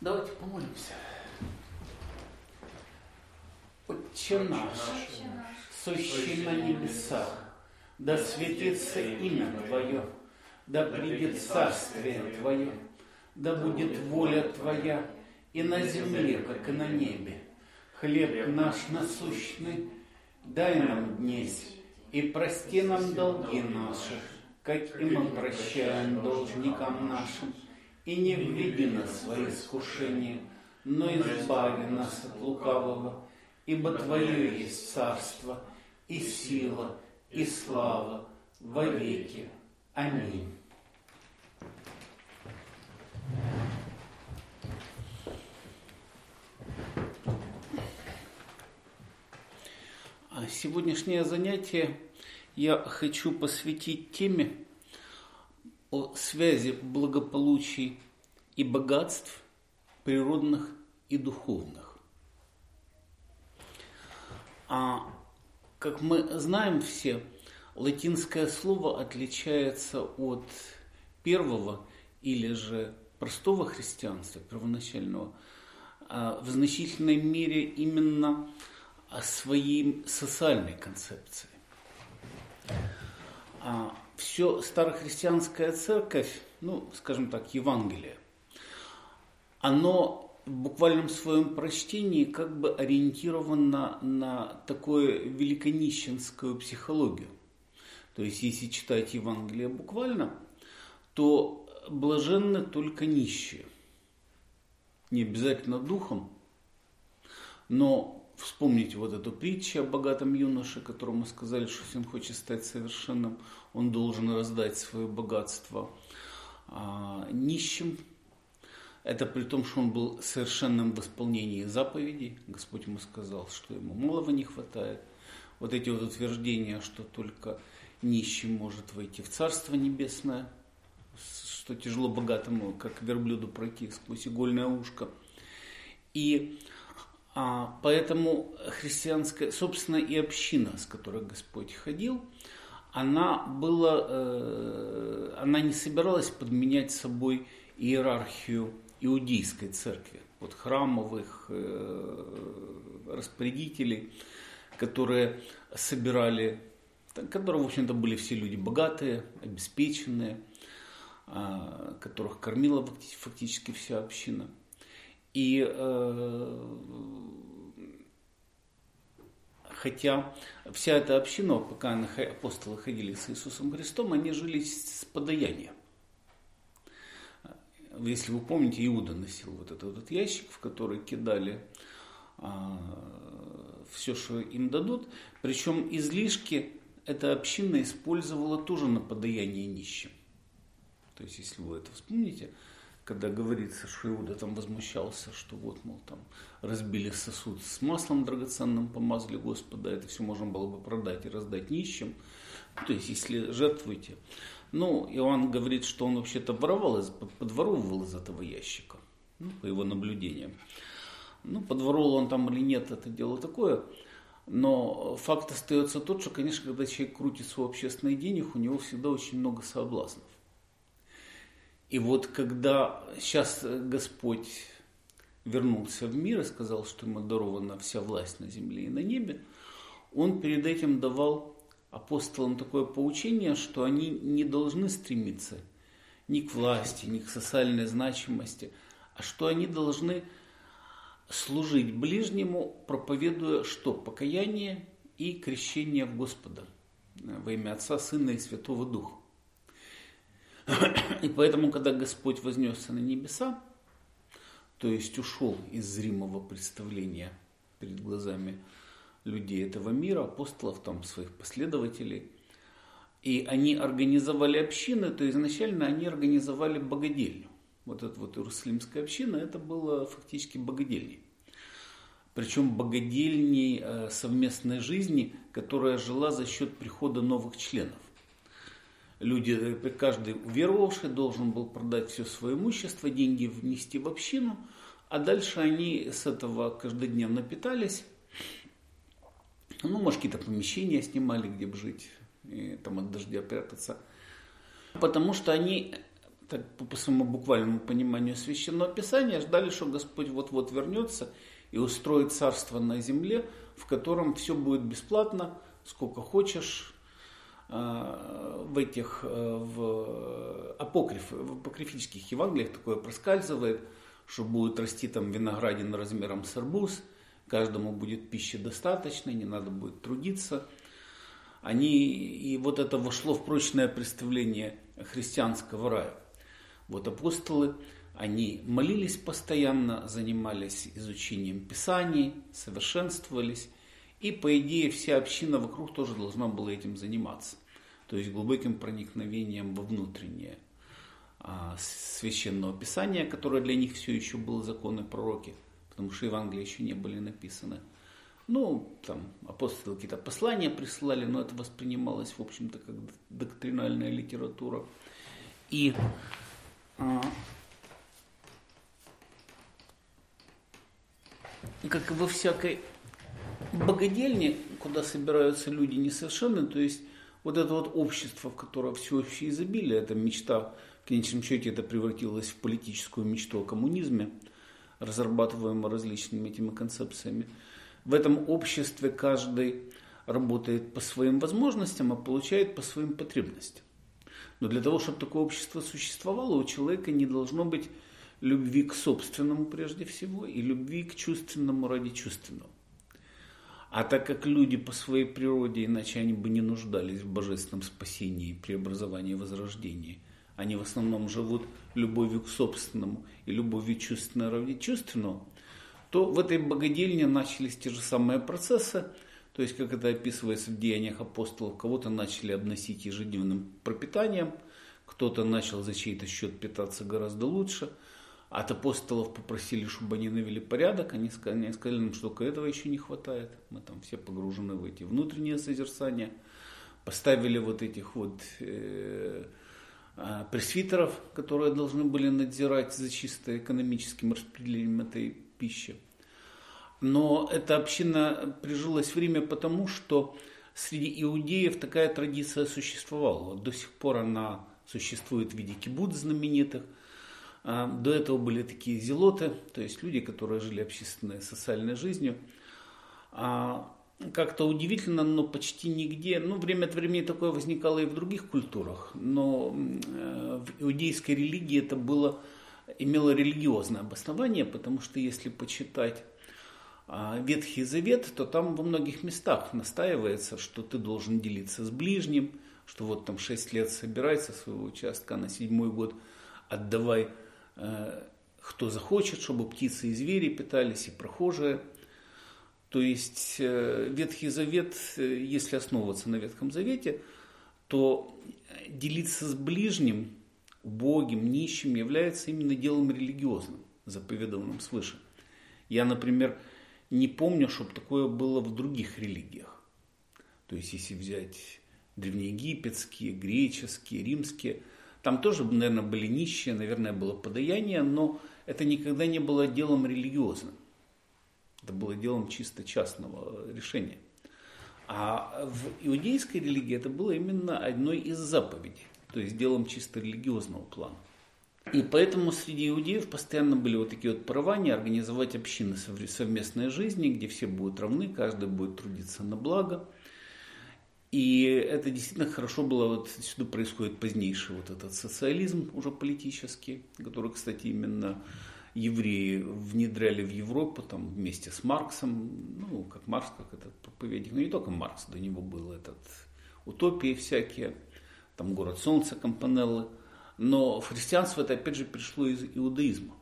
Давайте помолимся. Отче наш, сущий на небесах, да светится имя Твое, да придет царствие Твое, да будет воля Твоя и на земле, как и на небе. Хлеб наш насущный дай нам днесь, и прости нам долги наши, как и мы прощаем должникам нашим. И не введи нас в свои искушения, но избави нас от лукавого, ибо Твое есть царство, и сила, и слава во веки. Аминь. Сегодняшнее занятие я хочу посвятить теме о связи благополучий и богатств природных и духовных. Как мы знаем все, латинское слово отличается от первого или же простого христианства, первоначального, в значительной мере именно своей социальной концепцией. Все старохристианская церковь, скажем так, Евангелие, оно в буквальном своем прочтении как бы ориентировано на такую великонищенскую психологию. То есть, если читать Евангелие буквально, то блаженны только нищие. Не обязательно духом, но вспомните вот эту притчу о богатом юноше, которому сказали, что если он хочет стать совершенным, он должен раздать свое богатство нищим. Это при том, что он был совершенным в исполнении заповедей. Господь ему сказал, что ему малого не хватает. Вот эти вот утверждения, что только нищий может войти в Царство Небесное, что тяжело богатому, как верблюду, пройти сквозь игольное ушко. И поэтому христианская, собственно, и община, с которой Господь ходил, она не собиралась подменять собой иерархию иудейской церкви, вот храмовых распорядителей, которые собирали, которые, в общем-то, были все люди богатые, обеспеченные, которых кормила фактически вся община. И хотя вся эта община, пока апостолы ходили с Иисусом Христом, они жили с подаяния. Если вы помните, Иуда носил вот этот ящик, в который кидали все, что им дадут. Причем излишки эта община использовала тоже на подаяние нищим. То есть, если вы это вспомните, когда говорится, что Иуда там возмущался, что вот, мол, там разбили сосуд с маслом драгоценным, помазали Господа, это все можно было бы продать и раздать нищим. То есть, если жертвуете. Иоанн говорит, что он вообще-то подворовывал из этого ящика, по его наблюдениям. Подворовывал он там или нет, это дело такое. Но факт остается тот, что, конечно, когда человек крутится у общественных денег, у него всегда очень много соблазнов. И вот когда сейчас Господь вернулся в мир и сказал, что ему дарована вся власть на земле и на небе, он перед этим давал апостолам такое поучение, что они не должны стремиться ни к власти, ни к социальной значимости, а что они должны служить ближнему, проповедуя что? Покаяние и крещение в Господа во имя Отца, Сына и Святого Духа. И поэтому, когда Господь вознесся на небеса, то есть ушел из зримого представления перед глазами людей этого мира, апостолов, своих последователей, и они организовали общины, то изначально они организовали богадельню. Вот эта вот Иерусалимская община, это было фактически богадельней. Причем богадельней совместной жизни, которая жила за счет прихода новых членов. Люди, каждый уверовавший должен был продать все свое имущество, деньги внести в общину, а дальше они с этого каждодневно питались. Может, какие-то помещения снимали, где бы жить, и там от дождя прятаться. Потому что они так, по своему буквальному пониманию Священного Писания, ждали, что Господь вот-вот вернется и устроит царство на земле, в котором все будет бесплатно, сколько хочешь. В апокрифических Евангелиях такое проскальзывает, что будет расти там виноградин размером с арбуз, каждому будет пищи достаточно, не надо будет трудиться. И вот это вошло в прочное представление христианского рая. Вот апостолы, они молились постоянно, занимались изучением Писаний, совершенствовались. И, по идее, вся община вокруг тоже должна была этим заниматься. То есть глубоким проникновением во внутреннее священного Писания, которое для них все еще было законы пророки, потому что Евангелия еще не были написаны. Там апостолы какие-то послания присылали, но это воспринималось, в общем-то, как доктринальная литература. И как и во всякой богадельне, куда собираются люди несовершенные, то есть вот это вот общество, в котором всеобщее изобилие, это мечта, в конечном счете это превратилось в политическую мечту о коммунизме, разрабатываемую различными этими концепциями. В этом обществе каждый работает по своим возможностям, а получает по своим потребностям. Но для того, чтобы такое общество существовало, у человека не должно быть любви к собственному прежде всего и любви к чувственному ради чувственного. А так как люди по своей природе, иначе они бы не нуждались в божественном спасении, преобразовании, возрождении, они в основном живут любовью к собственному и любовью чувственной ради чувственного, то в этой богадельне начались те же самые процессы, то есть, как это описывается в Деяниях апостолов, кого-то начали обносить ежедневным пропитанием, кто-то начал за чей-то счет питаться гораздо лучше. От апостолов попросили, чтобы они навели порядок, они сказали нам, что только этого еще не хватает. Мы там все погружены в эти внутренние созерцания. Поставили вот этих вот пресвитеров, которые должны были надзирать за чисто экономическим распределением этой пищи. Но эта община прижилась в Риме потому, что среди иудеев такая традиция существовала. До сих пор она существует в виде кибуц знаменитых. До этого были такие зелоты, то есть люди, которые жили общественной социальной жизнью. Как-то удивительно, но почти нигде, время от времени такое возникало и в других культурах, но в иудейской религии это имело религиозное обоснование, потому что если почитать Ветхий Завет, то там во многих местах настаивается, что ты должен делиться с ближним, что вот там 6 лет собирай со своего участка, на 7-й год отдавай кто захочет, чтобы птицы и звери питались, и прохожие. То есть Ветхий Завет, если основываться на Ветхом Завете, то делиться с ближним, убогим, нищим является именно делом религиозным, заповедованным свыше. Я, например, не помню, чтобы такое было в других религиях. То есть если взять древнеегипетские, греческие, римские, там тоже, наверное, были нищие, наверное, было подаяние, но это никогда не было делом религиозным. Это было делом чисто частного решения. А в иудейской религии это было именно одной из заповедей, то есть делом чисто религиозного плана. И поэтому среди иудеев постоянно были вот такие вот порывания организовать общины совместной жизни, где все будут равны, каждый будет трудиться на благо. И это действительно хорошо было, вот сюда происходит позднейший вот этот социализм уже политический, который, кстати, именно евреи внедряли в Европу там, вместе с Марксом, как Маркс, как этот проповедник, но не только Маркс, до него был утопии всякие, там «Город солнца» Кампанеллы, но в христианство это опять же пришло из иудаизма.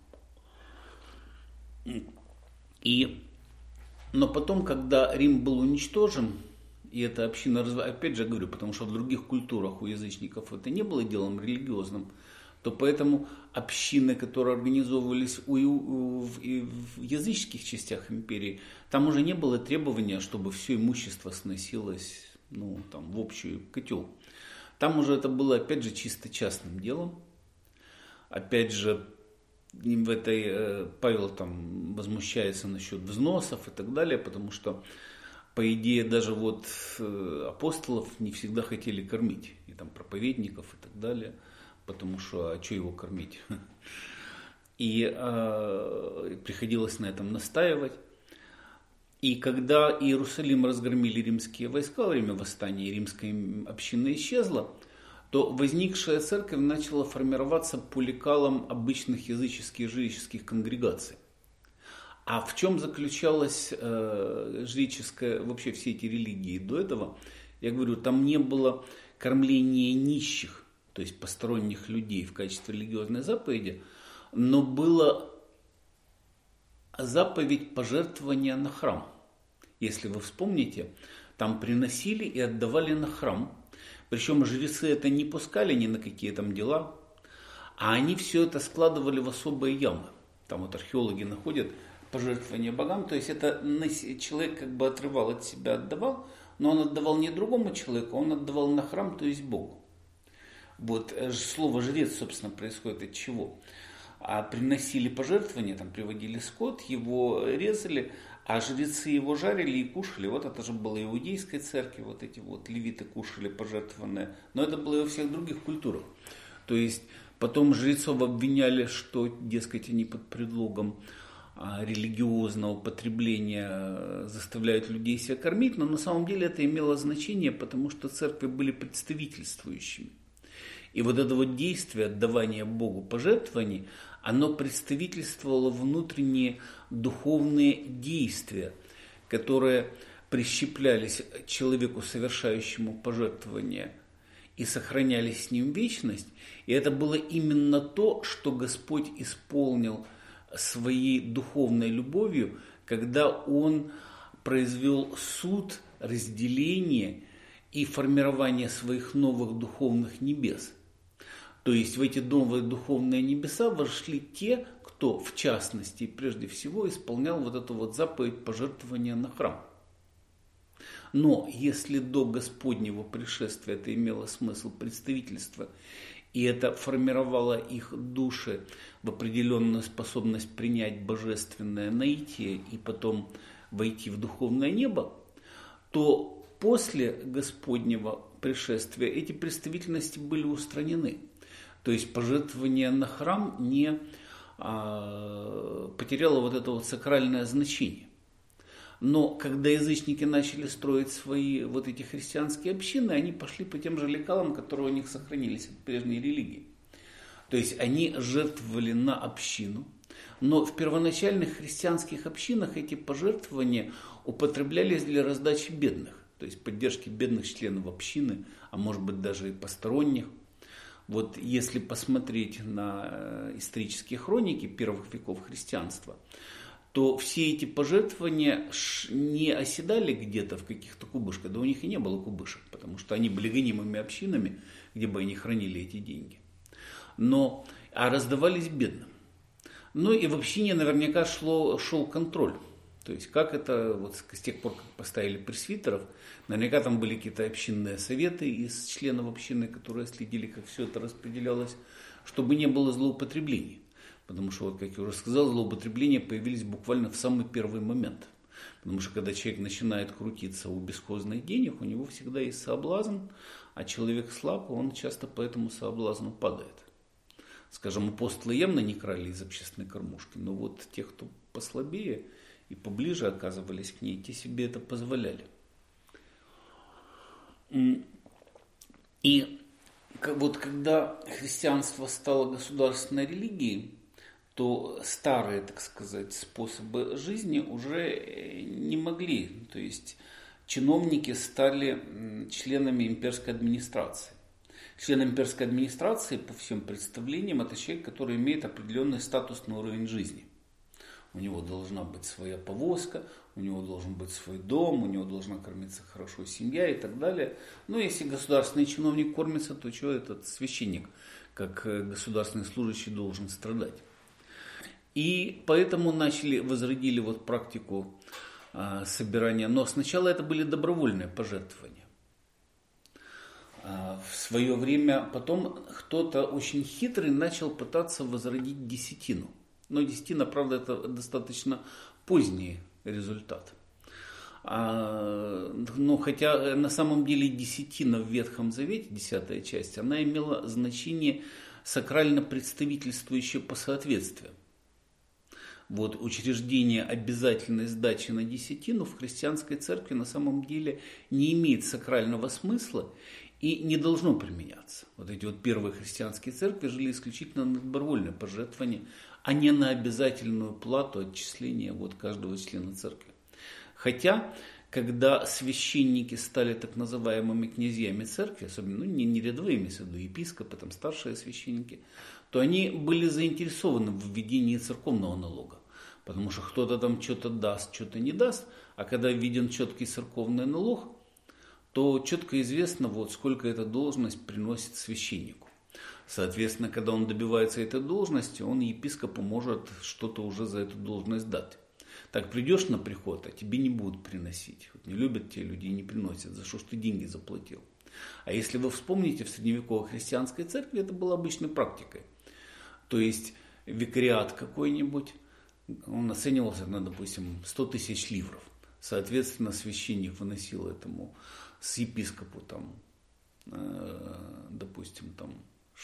Но потом, когда Рим был уничтожен, и эта община, опять же говорю, потому что в других культурах у язычников это не было делом религиозным, то поэтому общины, которые организовывались в языческих частях империи, там уже не было требования, чтобы все имущество сносилось в общий котел. Там уже это было, опять же, чисто частным делом. Опять же, Павел там возмущается насчет взносов и так далее, потому что по идее, даже апостолов не всегда хотели кормить, и там проповедников и так далее. потому что что его кормить? И приходилось на этом настаивать. И когда Иерусалим разгромили римские войска во время восстания, и римская община исчезла, то возникшая церковь начала формироваться по лекалам обычных языческих жреческих конгрегаций. А в чем заключалась жреческая, вообще все эти религии до этого? Я говорю, там не было кормления нищих, то есть посторонних людей в качестве религиозной заповеди, но была заповедь пожертвования на храм. Если вы вспомните, там приносили и отдавали на храм. Причем жрецы это не пускали ни на какие там дела, а они все это складывали в особые ямы. Там вот археологи находят пожертвование богам, то есть это человек как бы отрывал от себя, отдавал, но он отдавал не другому человеку, он отдавал на храм, то есть Богу. Вот слово жрец, собственно, происходит от чего? А приносили пожертвования, там приводили скот, его резали, а жрецы его жарили и кушали. Вот это же было иудейской церкви, вот эти вот левиты кушали пожертвованное. Но это было и во всех других культурах. То есть потом жрецов обвиняли, что, дескать, они под предлогом религиозного потребления заставляют людей себя кормить, но на самом деле это имело значение, потому что церкви были представительствующими. И вот это вот действие отдавания Богу пожертвований, оно представительствовало внутренние духовные действия, которые прищеплялись человеку, совершающему пожертвование, и сохраняли с ним вечность. И это было именно то, что Господь исполнил своей духовной любовью, когда Он произвел суд, разделение и формирование своих новых духовных небес. То есть в эти новые духовные небеса вошли те, кто, в частности, прежде всего, исполнял вот эту вот заповедь пожертвования на храм. Но если до Господнего пришествия это имело смысл представительства, и это формировало их души в определенную способность принять божественное наитие и потом войти в духовное небо, то после Господнего пришествия эти представительности были устранены. То есть пожертвование на храм не потеряло вот это вот сакральное значение. Но когда язычники начали строить свои вот эти христианские общины, они пошли по тем же лекалам, которые у них сохранились от прежней религии. То есть они жертвовали на общину, но в первоначальных христианских общинах эти пожертвования употреблялись для раздачи бедных, то есть поддержки бедных членов общины, а может быть даже и посторонних. Вот если посмотреть на исторические хроники первых веков христианства, то все эти пожертвования не оседали где-то в каких-то кубышках, да у них и не было кубышек, потому что они были гонимыми общинами, где бы они хранили эти деньги. А раздавались бедным. Ну и в общине наверняка шел контроль. То есть как это, вот с тех пор, как поставили пресвитеров, наверняка там были какие-то общинные советы из членов общины, которые следили, как все это распределялось, чтобы не было злоупотреблений. Потому что, вот, как я уже сказал, злоупотребления появились буквально в самый первый момент. Потому что когда человек начинает крутиться у бесхозных денег, у него всегда есть соблазн, а человек слаб, он часто по этому соблазну падает. Скажем, апостолы явно не крали из общественной кормушки, но вот те, кто послабее и поближе оказывались к ней, те себе это позволяли. И вот когда христианство стало государственной религией, то старые, так сказать, способы жизни уже не могли. То есть чиновники стали членами имперской администрации. Член имперской администрации, по всем представлениям, это человек, который имеет определенный статусный уровень жизни. У него должна быть своя повозка, у него должен быть свой дом, у него должна кормиться хорошо семья и так далее. Но если государственный чиновник кормится, то что этот священник, как государственный служащий, должен страдать? И поэтому возродили вот практику собирания. Но сначала это были добровольные пожертвования. В свое время потом кто-то очень хитрый начал пытаться возродить десятину. Но десятина, правда, это достаточно поздний результат. Но хотя на самом деле десятина в Ветхом Завете, 10 часть, она имела значение сакрально представительствующее по соответствиям. Вот учреждение обязательной сдачи на десятину в христианской церкви на самом деле не имеет сакрального смысла и не должно применяться. Вот эти вот первые христианские церкви жили исключительно на добровольное пожертвование, а не на обязательную плату отчисления вот каждого члена церкви. Хотя, когда священники стали так называемыми князьями церкви, особенно не рядовыми, в виду епископы, там старшие священники, то они были заинтересованы в введении церковного налога. Потому что кто-то там что-то даст, что-то не даст, а когда введен четкий церковный налог, то четко известно, вот, сколько эта должность приносит священнику. Соответственно, когда он добивается этой должности, он епископу может что-то уже за эту должность дать. Так придешь на приход, а тебе не будут приносить. Вот не любят те люди и не приносят. За что ж ты деньги заплатил? А если вы вспомните, в средневековой христианской церкви это было обычной практикой. То есть викариат какой-нибудь, он оценивался на, допустим, 100 тысяч ливров. Соответственно, священник выносил этому с епископу, там, допустим, там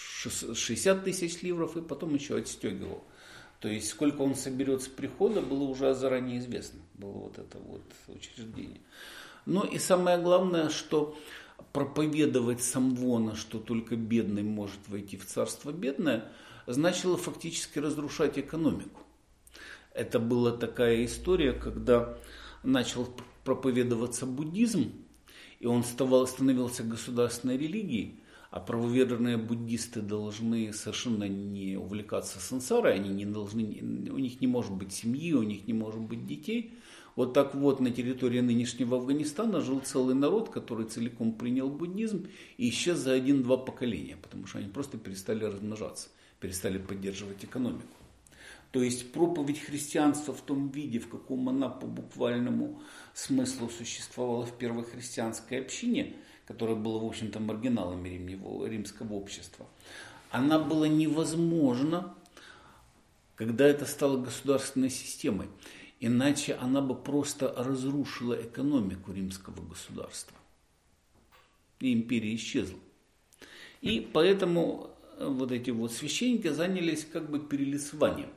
60 тысяч ливров и потом еще отстегивал. То есть, сколько он соберет с прихода, было уже заранее известно. Было вот это вот учреждение. Но и самое главное, что проповедовать самвона, что только бедный может войти в царство бедное, значило фактически разрушать экономику. Это была такая история, когда начал проповедоваться буддизм, и он становился государственной религией, а правоверные буддисты должны совершенно не увлекаться сансарой, они не должны, у них не может быть семьи, у них не может быть детей. Вот так вот на территории нынешнего Афганистана жил целый народ, который целиком принял буддизм и исчез за 1-2 поколения, потому что они просто перестали размножаться, перестали поддерживать экономику. То есть проповедь христианства в том виде, в каком она по буквальному смыслу существовала в первой христианской общине, которая была, в общем-то, маргиналами римского общества, она была невозможна, когда это стало государственной системой. Иначе она бы просто разрушила экономику римского государства. И империя исчезла. И поэтому вот эти вот священники занялись как бы перелицеванием.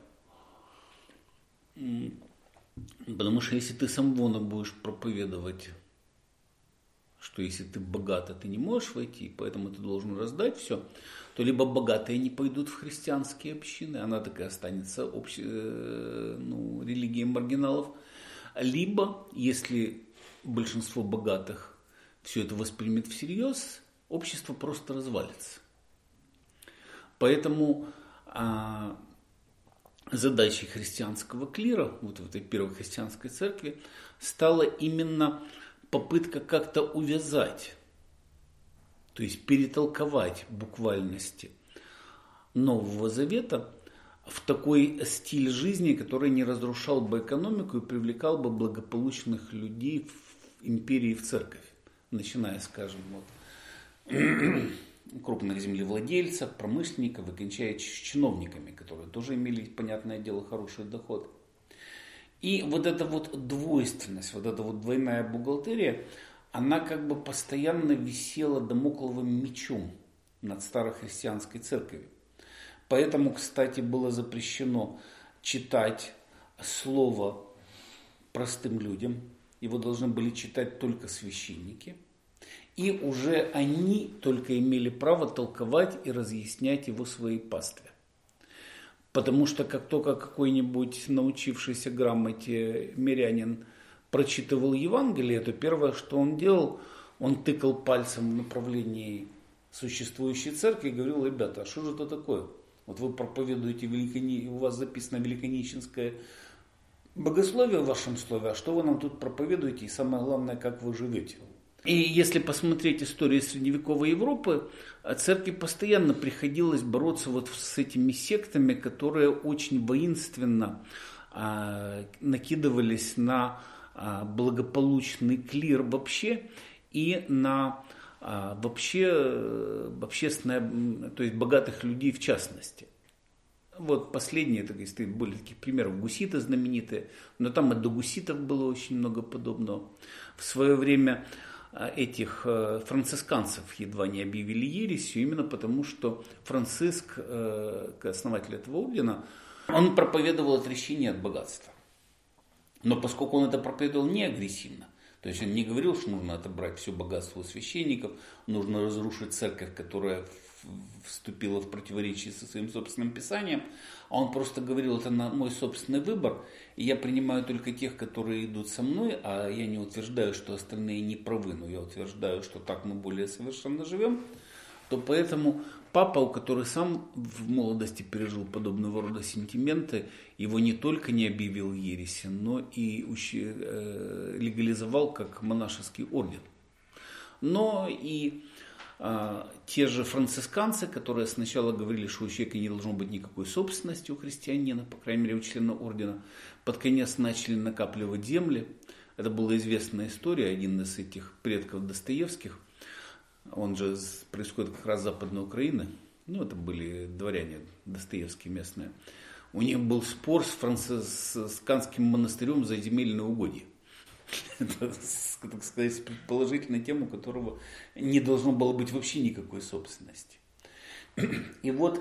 Потому что если ты самвона будешь проповедовать, что если ты богат, ты не можешь войти, поэтому ты должен раздать все, то либо богатые не пойдут в христианские общины, она так и останется религией маргиналов, либо, если большинство богатых все это воспримет всерьез, общество просто развалится. Поэтому задачей христианского клира, вот в этой первой христианской церкви, стала именно попытка как-то увязать, то есть перетолковать буквальности Нового Завета в такой стиль жизни, который не разрушал бы экономику и привлекал бы благополучных людей в империи, в церковь, начиная, скажем, крупных землевладельцев, промышленников и кончая чиновниками, которые тоже имели, понятное дело, хороший доход. И вот эта вот двойственность, вот эта вот двойная бухгалтерия, она как бы постоянно висела дамокловым мечом над старохристианской церковью. Поэтому, кстати, было запрещено читать слово простым людям. Его должны были читать только священники. И уже они только имели право толковать и разъяснять его своей пастве. Потому что как только какой-нибудь научившийся грамоте мирянин прочитывал Евангелие, то первое, что он делал, он тыкал пальцем в направлении существующей церкви и говорил: ребята, а что же это такое? Вот вы проповедуете, у вас записано великонищенское богословие в вашем слове, а что вы нам тут проповедуете и самое главное, как вы живете? И если посмотреть историю средневековой Европы, церкви постоянно приходилось бороться вот с этими сектами, которые очень воинственно накидывались на благополучный клир вообще и на вообще общественное, то есть богатых людей в частности. Вот последние, так сказать, были таких примеров, гуситы знаменитые, но там и до гуситов было очень много подобного. В свое время этих францисканцев едва не объявили ересью, именно потому, что Франциск, основатель этого ордена, он проповедовал отречение от богатства. Но поскольку он это проповедовал не агрессивно, то есть он не говорил, что нужно отобрать все богатство у священников, нужно разрушить церковь, которая вступила в противоречие со своим собственным писанием, а он просто говорил, это мой собственный выбор, и я принимаю только тех, которые идут со мной, а я не утверждаю, что остальные не правы, но я утверждаю, что так мы более совершенно живем, то поэтому папа, который сам в молодости пережил подобного рода сентименты, его не только не объявил ереси, но и легализовал как монашеский орден. Но и те же францисканцы, которые сначала говорили, что у человека не должно быть никакой собственности у христианина, по крайней мере у члена ордена, под конец начали накапливать земли. Это была известная история, один из этих предков Достоевских, он же происходит как раз с Западной Украины, это были дворяне Достоевские местные. У них был спор с францисканским монастырем за земельные угодья. Это, так сказать, предположительная тема, у которого не должно было быть вообще никакой собственности. И вот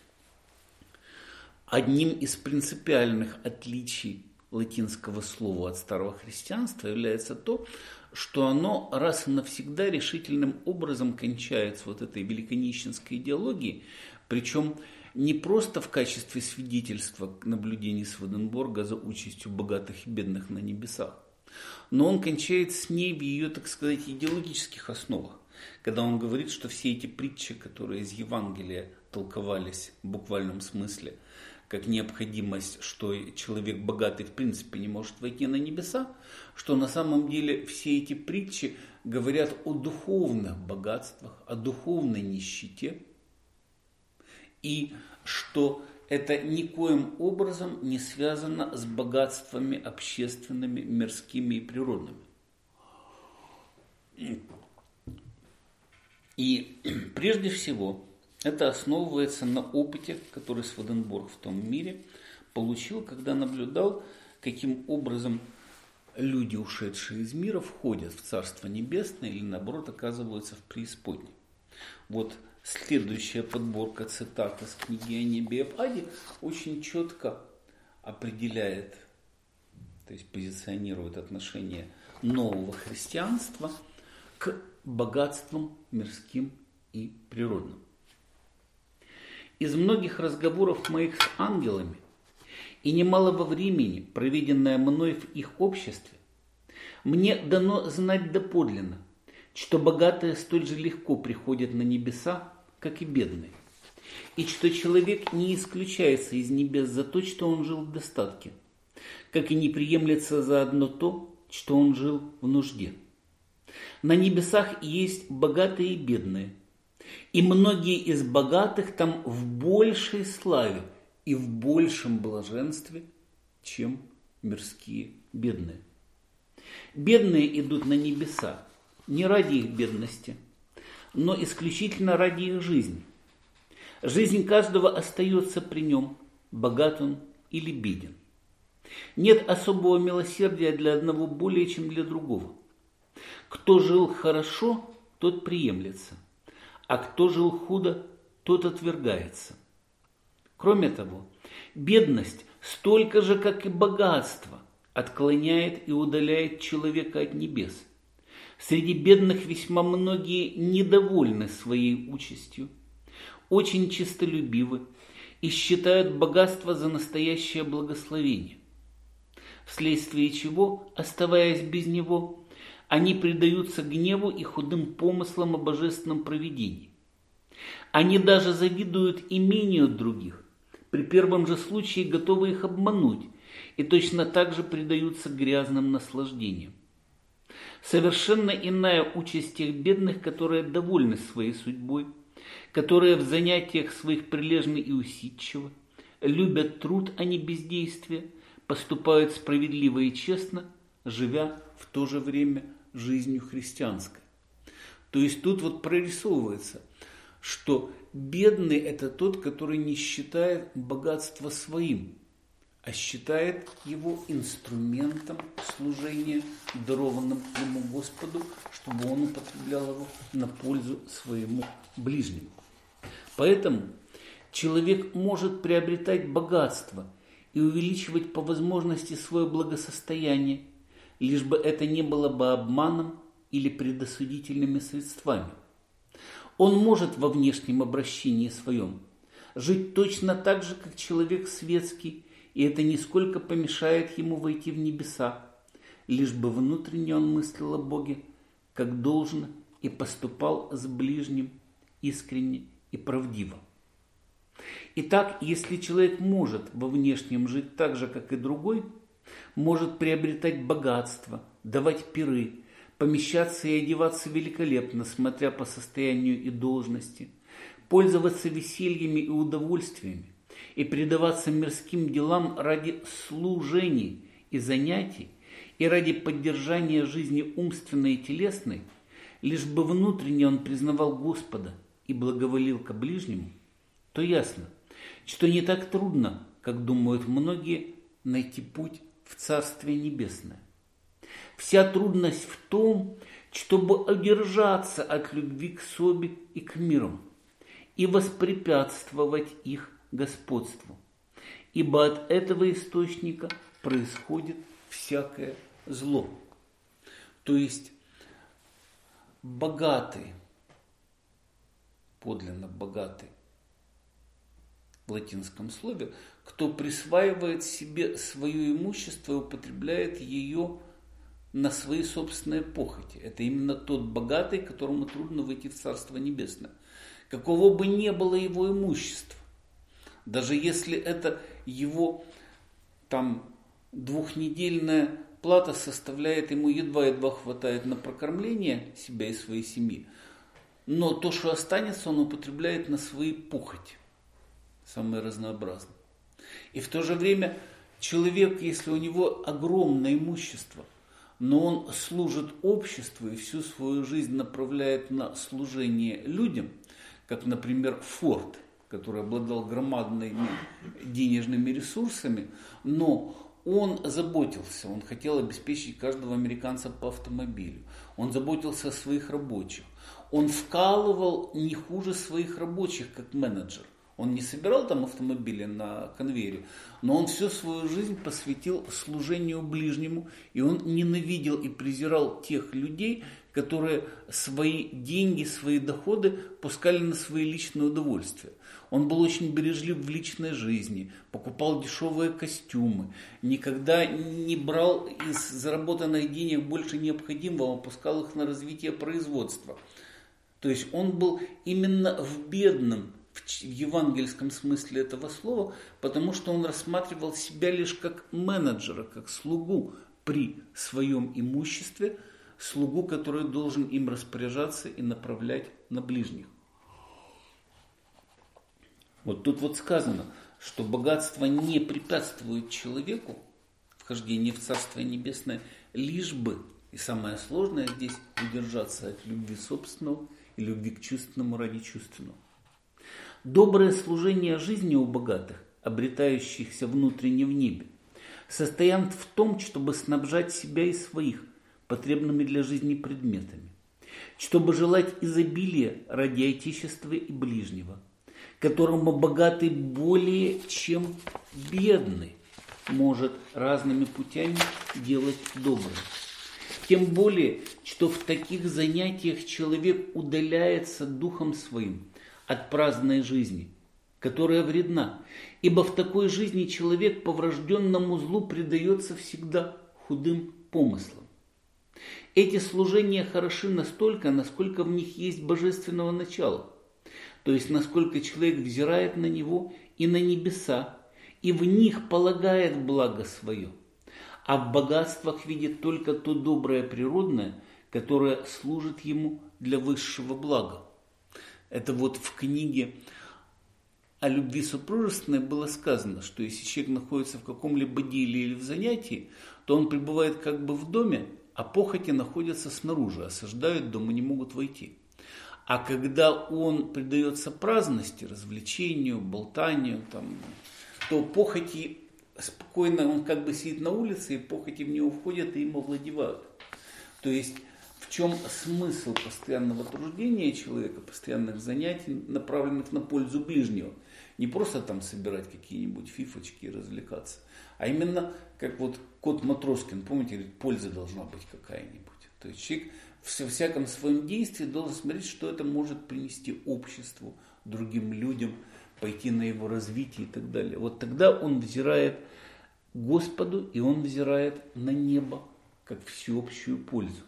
одним из принципиальных отличий латинского слова от старого христианства является то, что оно раз и навсегда решительным образом кончает с вот этой великонищенской идеологией, причем не просто в качестве свидетельства наблюдений Сведенборга за участью богатых и бедных на небесах, но он кончает с ней в ее, так сказать, идеологических основах, когда он говорит, что все эти притчи, которые из Евангелия толковались в буквальном смысле, как необходимость, что человек богатый в принципе не может войти на небеса, что на самом деле все эти притчи говорят о духовных богатствах, о духовной нищете, и что это никоим образом не связано с богатствами общественными, мирскими и природными. И прежде всего это основывается на опыте, который Сведенборг в том мире получил, когда наблюдал, каким образом люди, ушедшие из мира, входят в Царство Небесное или, наоборот, оказываются в преисподней. Вот следующая подборка цитат из книги о небе и об аде очень четко определяет, то есть позиционирует отношение нового христианства к богатствам мирским и природным. Из многих разговоров моих с ангелами и немалого времени, проведенное мной в их обществе, мне дано знать доподлинно, что богатые столь же легко приходят на небеса, как и бедные, и что человек не исключается из небес за то, что он жил в достатке, как и не приемлется заодно то, что он жил в нужде. На небесах есть богатые и бедные, и многие из богатых там в большей славе и в большем блаженстве, чем мирские бедные. Бедные идут на небеса не ради их бедности, но исключительно ради их жизни. Жизнь каждого остается при нем, богат он или беден. Нет особого милосердия для одного более, чем для другого. Кто жил хорошо, тот приемлется, а кто жил худо, тот отвергается. Кроме того, бедность столько же, как и богатство, отклоняет и удаляет человека от небес. Среди бедных весьма многие недовольны своей участью, очень честолюбивы и считают богатство за настоящее благословение, вследствие чего, оставаясь без него, они предаются гневу и худым помыслам о божественном провидении. Они даже завидуют имению других, при первом же случае готовы их обмануть, и точно так же предаются грязным наслаждениям. Совершенно иная участь тех бедных, которые довольны своей судьбой, которые в занятиях своих прилежны и усидчивы, любят труд, а не бездействие, поступают справедливо и честно, живя в то же время жизнью христианской. То есть тут вот прорисовывается, что бедный – это тот, который не считает богатство своим, а считает его инструментом служения, дарованным ему Господу, чтобы он употреблял его на пользу своему ближнему. Поэтому человек может приобретать богатство и увеличивать по возможности свое благосостояние, лишь бы это не было бы обманом или предосудительными средствами. Он может во внешнем обращении своем жить точно так же, как человек светский, и это нисколько помешает ему войти в небеса, лишь бы внутренне он мыслил о Боге, как должно, и поступал с ближним искренне и правдиво. Итак, если человек может во внешнем жить так же, как и другой, может приобретать богатство, давать пиры, помещаться и одеваться великолепно, смотря по состоянию и должности, пользоваться весельями и удовольствиями и предаваться мирским делам ради служений и занятий и ради поддержания жизни умственной и телесной, лишь бы внутренне он признавал Господа и благоволил ко ближнему, то ясно, что не так трудно, как думают многие, найти путь в Царствие Небесное. Вся трудность в том, чтобы удержаться от любви к себе и к миру и воспрепятствовать их господству, ибо от этого источника происходит всякое зло. То есть богатый, подлинно богатый, в латинском слове, кто присваивает себе свое имущество и употребляет ее на свои собственные похоти. Это именно тот богатый, которому трудно выйти в Царство Небесное. Каково бы ни было его имущество, даже если это его двухнедельная плата составляет, ему едва-едва хватает на прокормление себя и своей семьи, но то, что останется, он употребляет на свои похоти, самые разнообразные. И в то же время человек, если у него огромное имущество, но он служит обществу и всю свою жизнь направляет на служение людям, как, например, Форд, который обладал громадными денежными ресурсами, но он заботился, он хотел обеспечить каждого американца по автомобилю, он заботился о своих рабочих, он вкалывал не хуже своих рабочих, как менеджер. Он не собирал там автомобили на конвейере, но он всю свою жизнь посвятил служению ближнему, и он ненавидел и презирал тех людей, которые свои деньги, свои доходы пускали на свои личные удовольствия. Он был очень бережлив в личной жизни, покупал дешевые костюмы, никогда не брал из заработанных денег больше необходимого, опускал их на развитие производства. То есть он был именно в бедном, в евангельском смысле этого слова, потому что он рассматривал себя лишь как менеджера, как слугу при своем имуществе, слугу, который должен им распоряжаться и направлять на ближних. Вот тут вот сказано, что богатство не препятствует человеку вхождению в Царствие Небесное, лишь бы, и самое сложное здесь, удержаться от любви собственного и любви к чувственному ради чувственного. Доброе служение жизни у богатых, обретающихся внутренне в небе, состоят в том, чтобы снабжать себя и своих потребными для жизни предметами, чтобы желать изобилия ради Отечества и ближнего, которому богатый более чем бедный может разными путями делать доброе. Тем более, что в таких занятиях человек удаляется духом своим от праздной жизни, которая вредна, ибо в такой жизни человек по врожденному злу предается всегда худым помыслам. Эти служения хороши настолько, насколько в них есть божественного начала, то есть насколько человек взирает на него и на небеса, и в них полагает благо свое, а в богатствах видит только то доброе природное, которое служит ему для высшего блага. Это вот в книге о любви супружественной было сказано, что если человек находится в каком-либо деле или в занятии, то он пребывает как бы в доме, а похоти находятся снаружи, осаждают дом и не могут войти. А когда он предается праздности, развлечению, болтанию, то похоти спокойно, он как бы сидит на улице, и похоти в него входят и им овладевают. То есть в чем смысл постоянного труждения человека, постоянных занятий, направленных на пользу ближнего? Не просто там собирать какие-нибудь фифочки и развлекаться, а именно, как вот кот Матроскин, помните, говорит, польза должна быть какая-нибудь. То есть человек во всяком своем действии должен смотреть, что это может принести обществу, другим людям, пойти на его развитие и так далее. Вот тогда он взирает Господу, и он взирает на небо, как всеобщую пользу.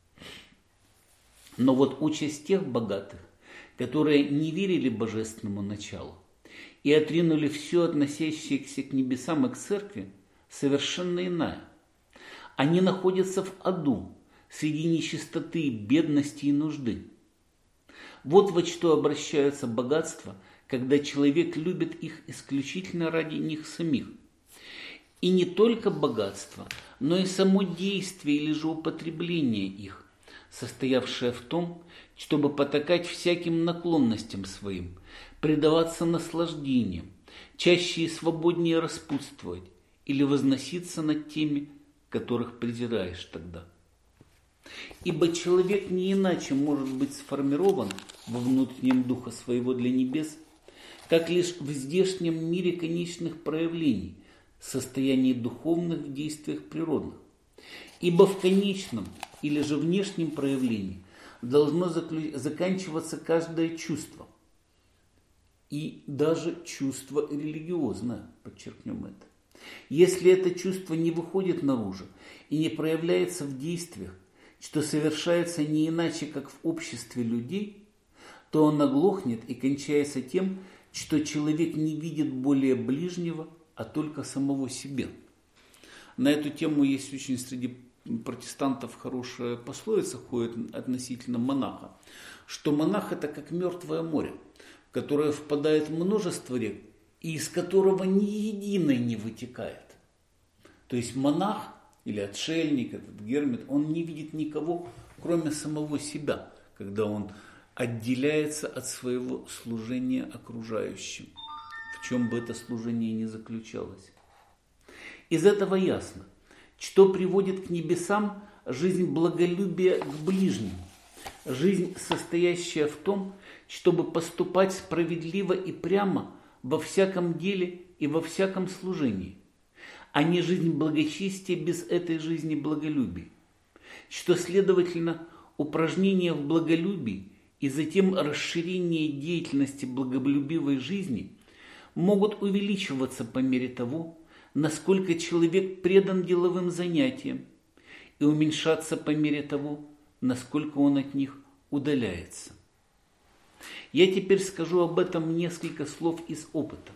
Но вот участь тех богатых, которые не верили божественному началу и отринули все, относящееся к небесам и к церкви, совершенно иная. Они находятся в аду, среди нечистоты, бедности и нужды. Вот во что обращаются богатства, когда человек любит их исключительно ради них самих. И не только богатство, но и само действие или же употребление их, состоявшее в том, чтобы потакать всяким наклонностям своим, предаваться наслаждениям, чаще и свободнее распутствовать или возноситься над теми, которых презираешь тогда. Ибо человек не иначе может быть сформирован во внутреннем духа своего для небес, как лишь в здешнем мире конечных проявлений, состоянии духовных в действиях природных. Ибо в конечном или же внешнем проявлении должно заканчиваться каждое чувство. И даже чувство религиозное, подчеркнем это. Если это чувство не выходит наружу и не проявляется в действиях, что совершается не иначе, как в обществе людей, то он оглохнет и кончается тем, что человек не видит более ближнего, а только самого себя. На эту тему есть очень среди протестантов хорошая пословица ходит относительно монаха, что монах это как мертвое море, в которое впадает множество рек, и из которого ни единой не вытекает. То есть монах или отшельник, этот гермит, он не видит никого, кроме самого себя, когда он отделяется от своего служения окружающим, в чем бы это служение ни заключалось. Из этого ясно, что приводит к небесам жизнь благолюбия к ближнему, жизнь, состоящая в том, чтобы поступать справедливо и прямо во всяком деле и во всяком служении, а не жизнь благочестия без этой жизни благолюбия, что, следовательно, упражнение в благолюбии и затем расширение деятельности благолюбивой жизни могут увеличиваться по мере того, насколько человек предан деловым занятиям, и уменьшаться по мере того, насколько он от них удаляется. Я теперь скажу об этом несколько слов из опыта.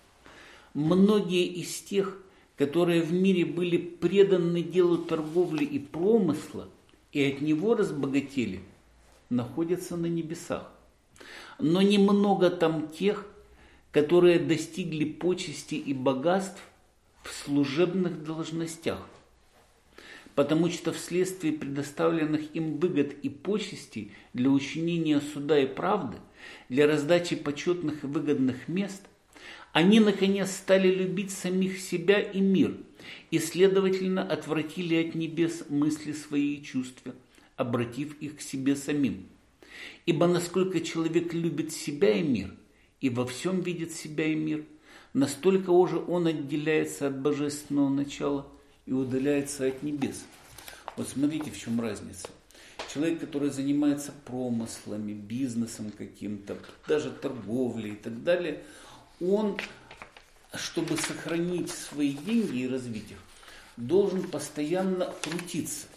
Многие из тех, которые в мире были преданы делу торговли и промысла, и от него разбогатели, находятся на небесах. Но немного там тех, которые достигли почести и богатств в служебных должностях, потому что вследствие предоставленных им выгод и почестей для учинения суда и правды, для раздачи почетных и выгодных мест, они, наконец, стали любить самих себя и мир, и, следовательно, отвратили от небес мысли свои и чувства, обратив их к себе самим. Ибо насколько человек любит себя и мир, и во всем видит себя и мир, настолько уже он отделяется от божественного начала и удаляется от небес. Вот смотрите, в чем разница. Человек, который занимается промыслами, бизнесом каким-то, даже торговлей и так далее, он, чтобы сохранить свои деньги и развить их, должен постоянно крутиться.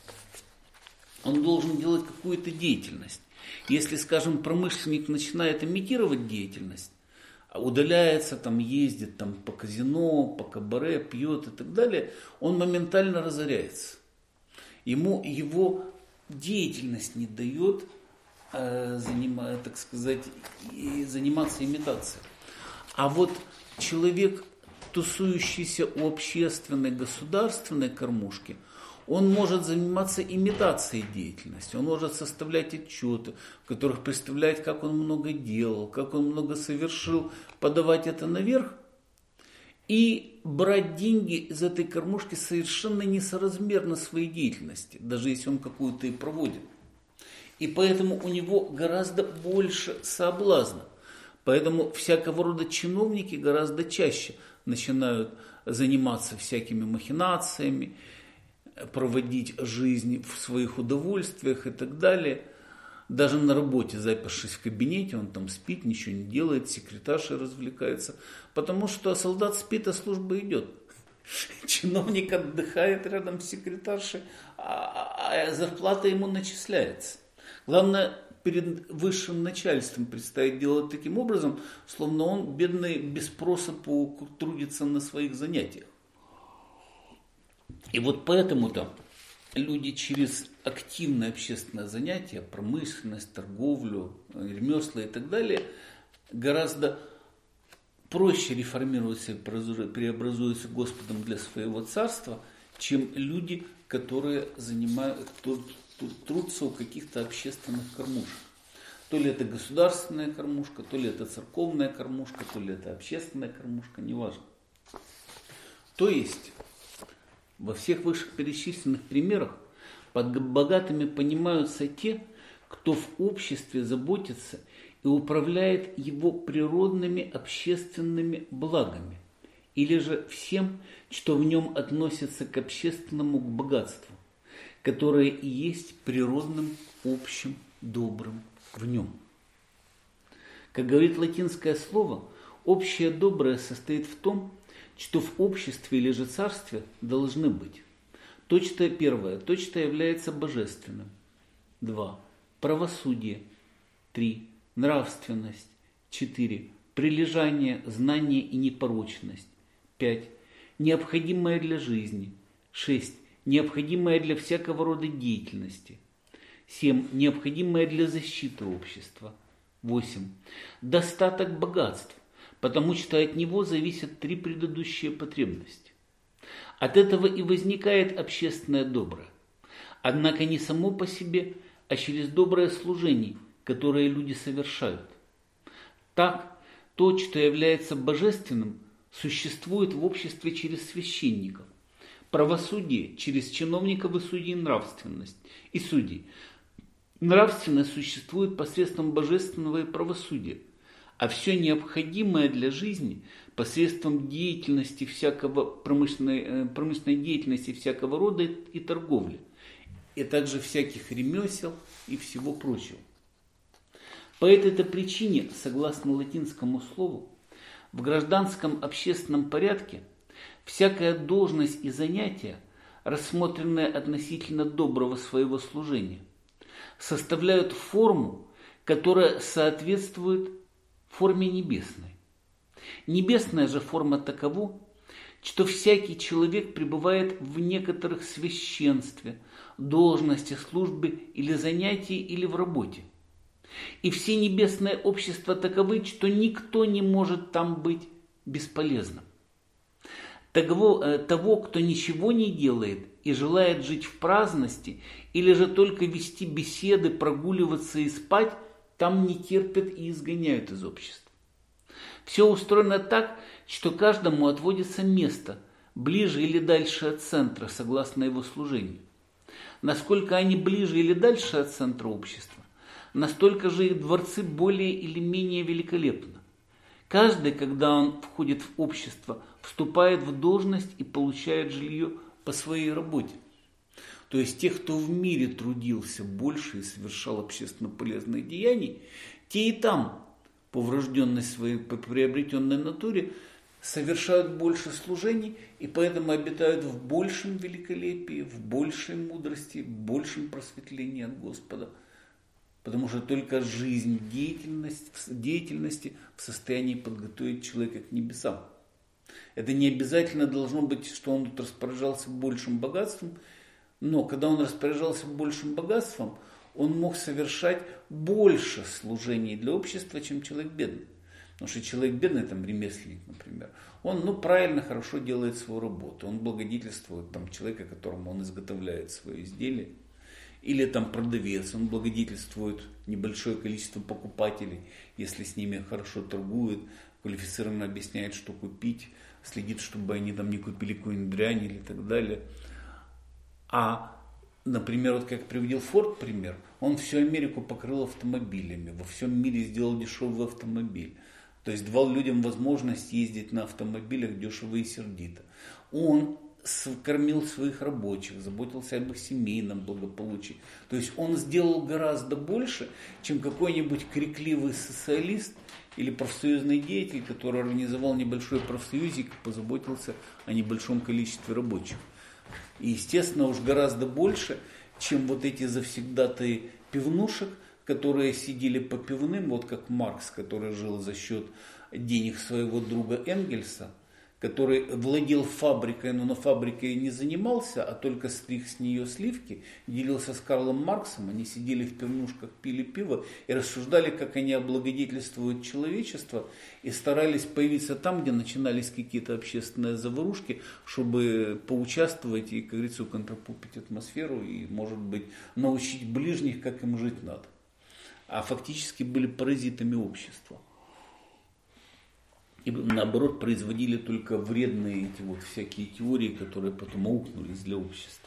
Он должен делать какую-то деятельность. Если, скажем, промышленник начинает имитировать деятельность, удаляется, там, ездит там, по казино, по кабаре, пьет и так далее, он моментально разоряется. Ему его деятельность не дает так сказать, заниматься имитацией. А вот человек, тусующийся у общественной, государственной кормушки, он может заниматься имитацией деятельности, он может составлять отчеты, в которых представляет, как он много делал, как он много совершил, подавать это наверх. и брать деньги из этой кормушки совершенно несоразмерно своей деятельности, даже если он какую-то и проводит. И поэтому у него гораздо больше соблазна. Поэтому всякого рода чиновники гораздо чаще начинают заниматься всякими махинациями, проводить жизнь в своих удовольствиях и так далее. Даже на работе, запершись в кабинете, он там спит, ничего не делает, секретарша развлекается. Потому что солдат спит, а служба идет. Чиновник отдыхает рядом с секретаршей, а зарплата ему начисляется. Главное, перед высшим начальством предстоит делать таким образом, словно он, бедный, без спроса трудится на своих занятиях. И вот поэтому-то люди через активное общественное занятие, промышленность, торговлю, ремесла и так далее, гораздо проще реформируются и преобразуются Господом для своего царства, чем люди, которые трутся у каких-то общественных кормушек. То ли это государственная кормушка, то ли это церковная кормушка, то ли это общественная кормушка, неважно. То есть, во всех вышеперечисленных примерах под богатыми понимаются те, кто в обществе заботится и управляет его природными общественными благами, или же всем, что в нем относится к общественному богатству, которое и есть природным, общим, добрым в нем. Как говорит латинское слово, общее доброе состоит в том, что в обществе или же царстве должны быть. Первое. То, что является божественным. 2. Правосудие. 3. Нравственность. 4. Прилежание, знание и непорочность. 5. Необходимое для жизни. 6. Необходимое для всякого рода деятельности. 7. Необходимое для защиты общества. 8. Достаток богатств, потому что от него зависят 3 предыдущие потребности. От этого и возникает общественное доброе. Однако не само по себе, а через доброе служение, которое люди совершают. Так, то, что является божественным, существует в обществе через священников. Правосудие через чиновников и судей нравственность и судей. Нравственность существует посредством божественного и правосудия, а все необходимое для жизни посредством деятельности промышленной деятельности всякого рода и торговли, и также всяких ремесел и всего прочего. По этой-то причине, согласно латинскому слову, в гражданском общественном порядке всякая должность и занятие, рассмотренное относительно доброго своего служения, составляют форму, которая соответствует форме небесной. Небесная же форма такова, что всякий человек пребывает в некоторых священстве, должности, службе или занятии, или в работе. И все небесное общество таковы, что никто не может там быть бесполезным. Того, кто ничего не делает и желает жить в праздности, или же только вести беседы, прогуливаться и спать, там не терпят и изгоняют из общества. Все устроено так, что каждому отводится место, ближе или дальше от центра, согласно его служению. Насколько они ближе или дальше от центра общества, настолько же их дворцы более или менее великолепны. Каждый, когда он входит в общество, вступает в должность и получает жилье по своей работе. То есть тех, кто в мире трудился больше и совершал общественно полезные деяния, те и там, по врожденной своей, по приобретенной натуре, совершают больше служений и поэтому обитают в большем великолепии, в большей мудрости, в большем просветлении от Господа. Потому что только жизнь, деятельности в состоянии подготовить человека к небесам. Это не обязательно должно быть, что он тут распоряжался большим богатством, но когда он распоряжался большим богатством, он мог совершать больше служений для общества, чем человек бедный. Потому что человек бедный, там ремесленник, например, он правильно, хорошо делает свою работу, он благодетельствует там, человека, которому он изготовляет свое изделие. Или там продавец, он благодетельствует небольшое количество покупателей, если с ними хорошо торгует, квалифицированно объясняет, что купить, следит, чтобы они там не купили какую-нибудь дрянь или так далее. А, например, вот как приводил Форд пример, он всю Америку покрыл автомобилями, во всем мире сделал дешевый автомобиль. То есть давал людям возможность ездить на автомобилях дешево и сердито. Он кормил своих рабочих, заботился об их семейном благополучии. То есть он сделал гораздо больше, чем какой-нибудь крикливый социалист или профсоюзный деятель, который организовал небольшой профсоюзик и позаботился о небольшом количестве рабочих. И, естественно, уж гораздо больше, чем вот эти завсегдатые пивнушек, которые сидели по пивным, вот как Маркс, который жил за счет денег своего друга Энгельса, который владел фабрикой, но на фабрике не занимался, а только стриг с нее сливки, делился с Карлом Марксом, они сидели в пивнушках, пили пиво и рассуждали, как они облагодетельствуют человечество, и старались появиться там, где начинались какие-то общественные заварушки, чтобы поучаствовать и, как говорится, уконтрапупить атмосферу и, может быть, научить ближних, как им жить надо. А фактически были паразитами общества. И наоборот производили только вредные эти вот всякие теории, которые потом аукнулись для общества.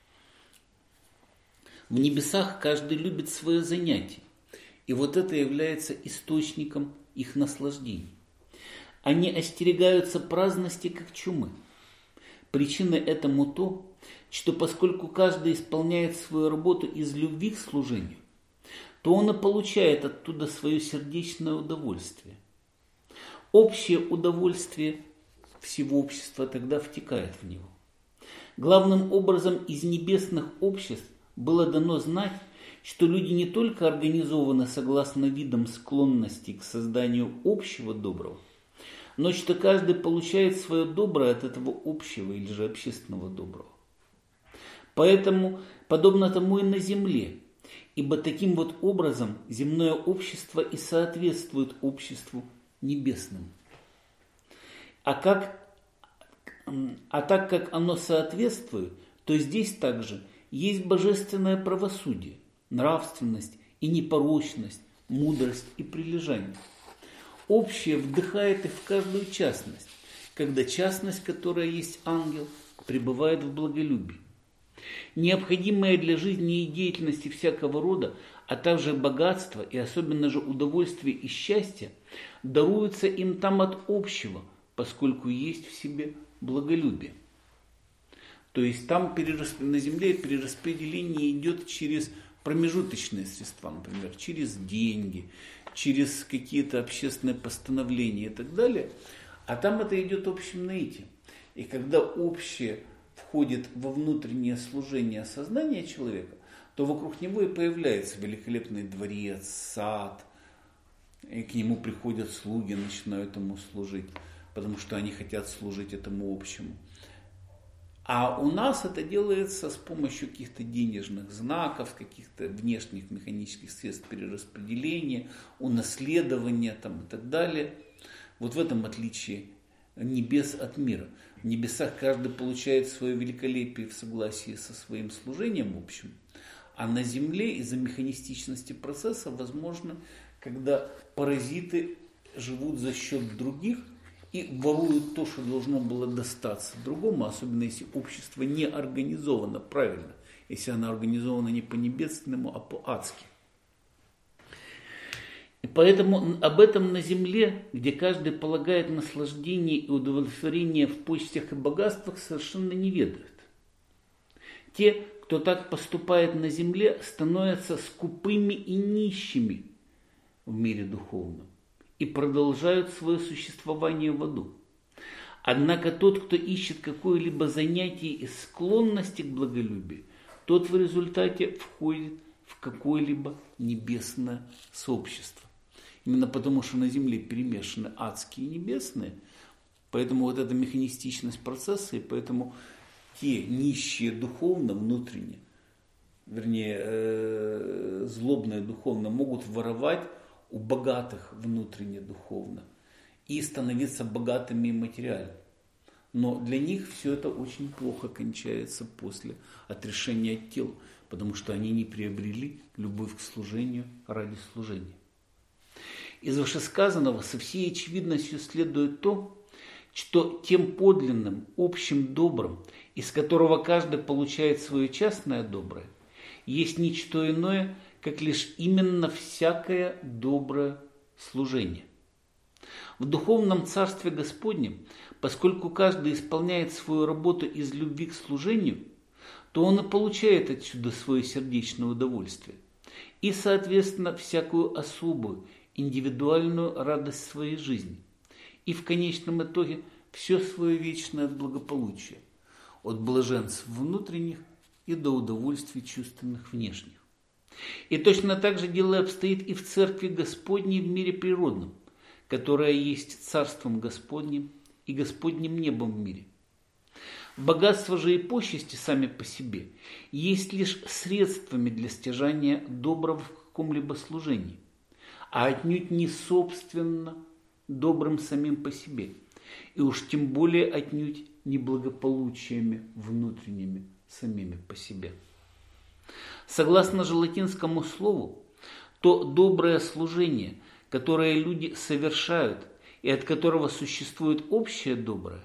В небесах каждый любит свое занятие. И вот это является источником их наслаждений. Они остерегаются праздности, как чумы. Причина этому то, что поскольку каждый исполняет свою работу из любви к служению, то он и получает оттуда свое сердечное удовольствие. Общее удовольствие всего общества тогда втекает в него. Главным образом из небесных обществ было дано знать, что люди не только организованы согласно видам склонности к созданию общего доброго, но что каждый получает свое доброе от этого общего или же общественного доброго. Поэтому подобно тому и на земле, ибо таким вот образом земное общество и соответствует обществу небесным. А так как оно соответствует, то здесь также есть божественное правосудие, нравственность и непорочность, мудрость и прилежание. Общее вдыхает и в каждую частность, когда частность, которая есть ангел, пребывает в благолюбии. Необходимые для жизни и деятельности всякого рода, а также богатство и особенно же удовольствие и счастье даруются им там от общего, поскольку есть в себе благолюбие. То есть там на земле перераспределение идет через промежуточные средства, например, через деньги, через какие-то общественные постановления и так далее, а там это идет общим наитием. И когда общее входит во внутреннее служение сознания человека, то вокруг него и появляется великолепный дворец, сад, и к нему приходят слуги, начинают ему служить, потому что они хотят служить этому общему. А у нас это делается с помощью каких-то денежных знаков, каких-то внешних механических средств перераспределения, унаследования там, и так далее. Вот в этом отличие небес от мира. В небесах каждый получает свое великолепие в согласии со своим служением общим, а на земле из-за механистичности процесса возможно, когда паразиты живут за счет других и воруют то, что должно было достаться другому, особенно если общество не организовано правильно, если оно организовано не по-небесному, а по-адски. И поэтому об этом на земле, где каждый полагает наслаждение и удовлетворение в почестях и богатствах, совершенно не ведают. Те, кто так поступает на земле, становятся скупыми и нищими в мире духовном и продолжают свое существование в аду. Однако тот, кто ищет какое-либо занятие из склонности к благолюбию, тот в результате входит в какое-либо небесное сообщество. Именно потому, что на земле перемешаны адские и небесные, поэтому вот эта механистичность процесса, и поэтому те нищие духовно, внутренне, вернее, злобные духовно, могут воровать у богатых внутренне духовно и становиться богатыми и материально. Но для них все это очень плохо кончается после отрешения от тела, потому что они не приобрели любовь к служению ради служения. Из вышесказанного со всей очевидностью следует то, что тем подлинным, общим добрым, из которого каждый получает свое частное доброе, есть ничто иное, как лишь именно всякое доброе служение. В духовном царстве Господнем, поскольку каждый исполняет свою работу из любви к служению, то он и получает отсюда свое сердечное удовольствие и, соответственно, всякую особую, индивидуальную радость своей жизни и в конечном итоге все свое вечное благополучие, от блаженств внутренних и до удовольствий чувственных внешних. И точно так же дело обстоит и в Церкви Господней в мире природном, которая есть Царством Господним и Господним небом в мире. Богатство же и почести сами по себе есть лишь средствами для стяжания доброго в каком-либо служении, а отнюдь не собственно добрым самим по себе, и уж тем более отнюдь не благополучиями внутренними самими по себе. Согласно же латинскому слову, то доброе служение, которое люди совершают и от которого существует общее доброе,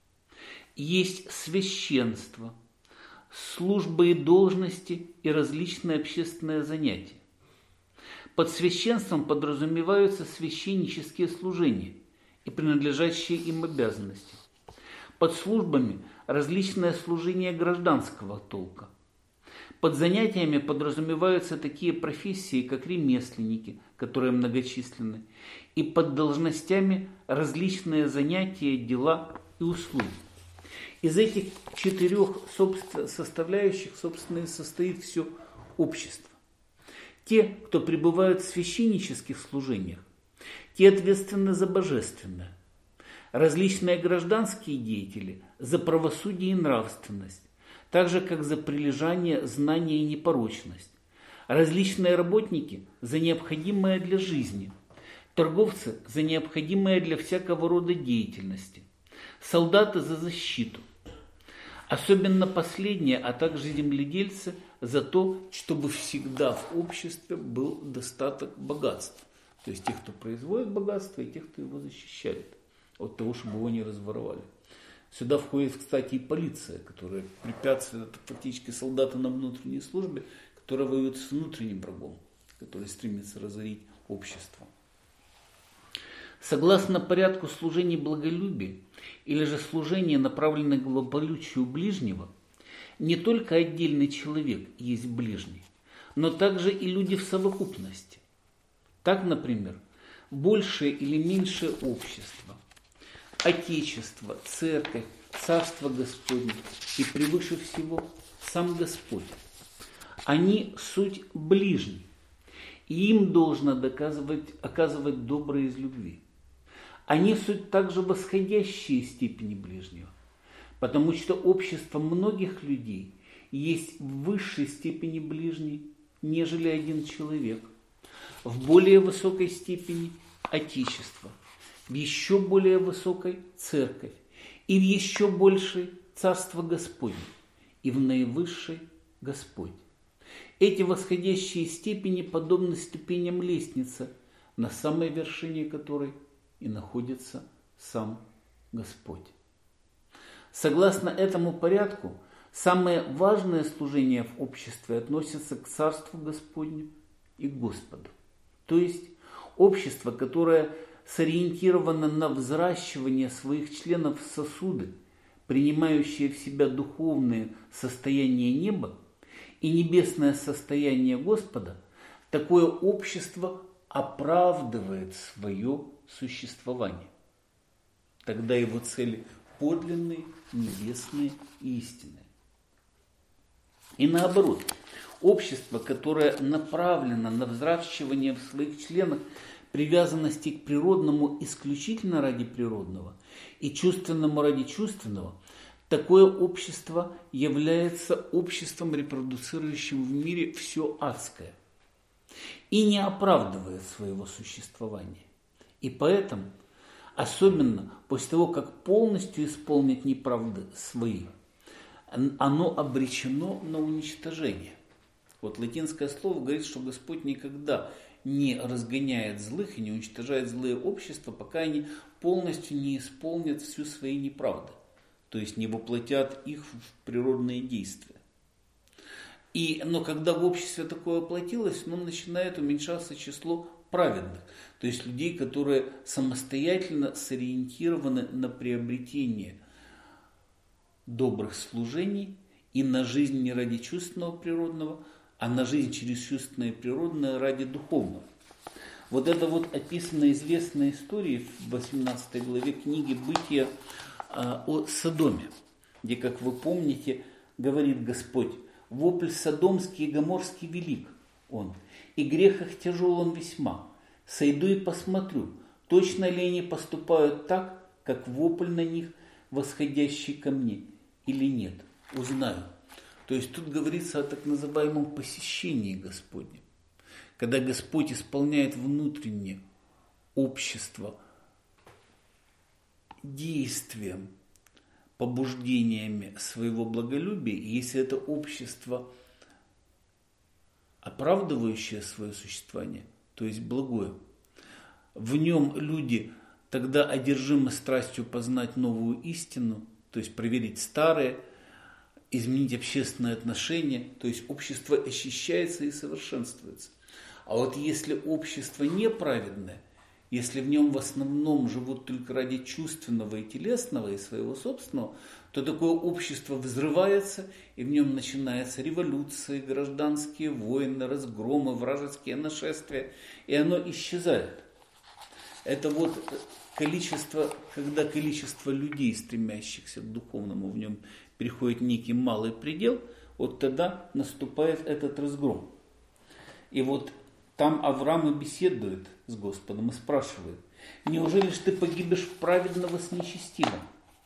есть священство, службы и должности и различные общественные занятия. Под священством подразумеваются священнические служения и принадлежащие им обязанности. Под службами различные служения гражданского толка. Под занятиями подразумеваются такие профессии, как ремесленники, которые многочисленны, и под должностями различные занятия, дела и услуги. Из этих 4 составляющих, собственно, и состоит все общество. Те, кто пребывают в священнических служениях, те ответственны за божественное. Различные гражданские деятели за правосудие и нравственность, так же, как за прилежание, знание и непорочность. Различные работники за необходимое для жизни, торговцы за необходимое для всякого рода деятельности, солдаты за защиту. Особенно последние, а также земледельцы за то, чтобы всегда в обществе был достаток богатств. То есть тех, кто производит богатство, и тех, кто его защищает от того, чтобы его не разворовали. Сюда входит, кстати, и полиция, которая препятствует, это фактически солдаты на внутренней службе, которые воюют с внутренним врагом, который стремится разорить общество. Согласно порядку служений благолюбия или же служения, направленных к благополучию ближнего, не только отдельный человек есть ближний, но также и люди в совокупности. Так, например, большее или меньшее общество, Отечество, Церковь, Царство Господне и превыше всего сам Господь. Они суть ближний, и им должно оказывать доброе из любви. Они суть также восходящие степени ближнего, потому что общество многих людей есть в высшей степени ближний, нежели один человек, в более высокой степени Отечество, в еще более высокой Церковь и в еще большей Царство Господне и в наивысшей Господь. Эти восходящие степени подобны ступеням лестницы, на самой вершине которой и находится сам Господь. Согласно этому порядку, самые важные служения в обществе относятся к Царству Господню и к Господу. То есть общество, которое сориентировано на взращивание своих членов в сосуды, принимающие в себя духовное состояние неба и небесное состояние Господа, такое общество оправдывает свое существование. Тогда его цели подлинные, небесные и истинные. И наоборот, общество, которое направлено на взращивание в своих членах привязанности к природному исключительно ради природного и чувственному ради чувственного, такое общество является обществом, репродуцирующим в мире все адское и не оправдывает своего существования. И поэтому, особенно после того, как полностью исполнит неправды свои, оно обречено на уничтожение. Вот латинское слово говорит, что Господь никогда не разгоняет злых и не уничтожает злые общества, пока они полностью не исполнят всю свои неправды, то есть не воплотят их в природные действия. Но когда в обществе такое воплотилось, начинает уменьшаться число праведных, то есть людей, которые самостоятельно сориентированы на приобретение добрых служений и на жизнь не ради чувственного природного, а на жизнь через чувственное и природное ради духовного. Вот это описана известная история в 18 главе книги «Бытия» о Содоме, где, как вы помните, говорит Господь: «Вопль содомский и гоморский велик он, и грех их тяжел он весьма. Сойду и посмотрю, точно ли они поступают так, как вопль на них, восходящий ко мне, или нет. Узнаю». То есть тут говорится о так называемом посещении Господнем, когда Господь исполняет внутреннее общество действием, побуждениями своего благолюбия, и если это общество, оправдывающее свое существование, то есть благое, в нем люди тогда одержимы страстью познать новую истину, то есть проверить старое, изменить общественные отношения, то есть общество очищается и совершенствуется. А вот если общество неправедное, если в нем в основном живут только ради чувственного и телесного и своего собственного, то такое общество взрывается, и в нем начинаются революции, гражданские войны, разгромы, вражеские нашествия, и оно исчезает. Это количество, когда количество людей, стремящихся к духовному, в нем переходит некий малый предел, тогда наступает этот разгром. И там Авраам и беседует с Господом и спрашивает: «Неужели ж ты погибешь праведного с нечестивым?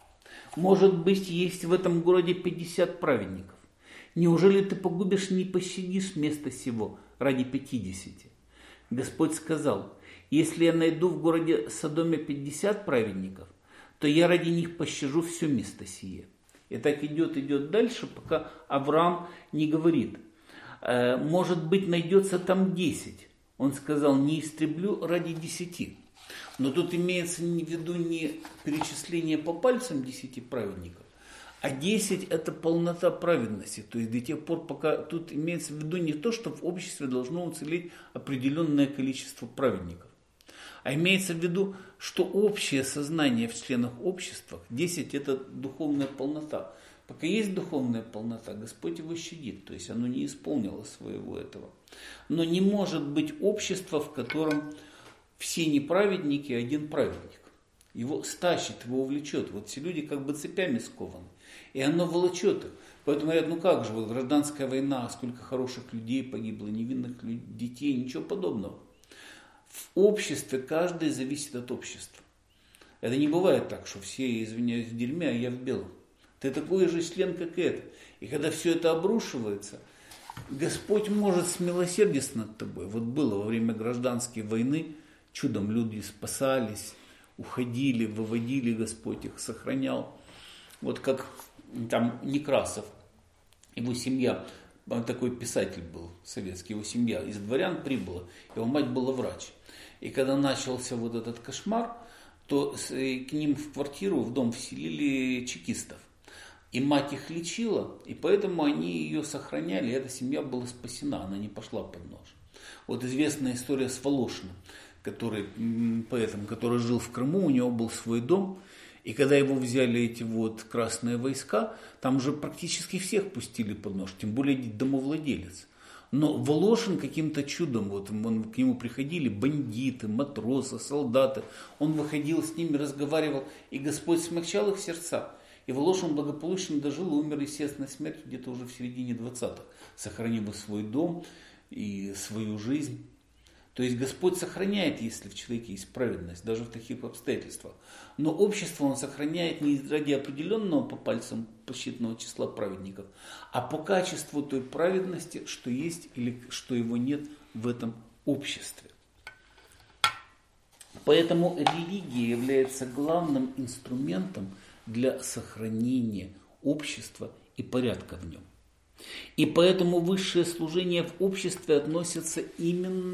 Может быть, есть в этом городе 50 праведников. Неужели ты погубишь, не пощадишь место сего ради 50? Господь сказал: «Если я найду в городе Содоме 50 праведников, то я ради них пощажу все место сие». И так идет дальше, пока Авраам не говорит: «Может быть, найдется там 10. Он сказал: «Не истреблю ради 10. Но тут имеется в виду не перечисление по пальцам 10 праведников, а 10 – это полнота праведности. То есть до тех пор, пока тут имеется в виду не то, что в обществе должно уцелеть определенное количество праведников, а имеется в виду, что общее сознание в членах общества, 10 – это духовная полнота. Пока есть духовная полнота, Господь его щадит, то есть оно не исполнило своего этого. Но не может быть общества, в котором все неправедники, один праведник. Его стащит, его увлечет. Все люди как бы цепями скованы. И оно волочет их. Поэтому говорят: как же, гражданская война, сколько хороших людей погибло, невинных детей, ничего подобного. В обществе каждый зависит от общества. Это не бывает так, что все, извиняюсь, в дерьме, а я в белом. Ты такой же член, как это. И когда все это обрушивается, Господь может смилосердиться над тобой. Было во время гражданской войны, чудом люди спасались, уходили, выводили, Господь их сохранял. Как там Некрасов, его семья, такой писатель был советский, его семья из дворян прибыла, его мать была врач. И когда начался этот кошмар, то к ним в квартиру, в дом вселили чекистов. И мать их лечила, и поэтому они ее сохраняли, и эта семья была спасена, она не пошла под нож. Известная история с Волошиным, поэтом, который жил в Крыму, у него был свой дом, и когда его взяли эти красные войска, там же практически всех пустили под нож, тем более домовладелец. Но Волошин каким-то чудом, к нему приходили бандиты, матросы, солдаты, он выходил с ними, разговаривал, и Господь смягчал их сердца. И Волошин благополучно дожил и умер естественной смертью где-то уже в середине 20-х, сохранив свой дом и свою жизнь. То есть Господь сохраняет, если в человеке есть праведность, даже в таких обстоятельствах. Но общество Он сохраняет не ради определенного по пальцам посчитанного числа праведников, а по качеству той праведности, что есть или что его нет в этом обществе. Поэтому религия является главным инструментом для сохранения общества и порядка в нем. И поэтому высшее служение в обществе относится именно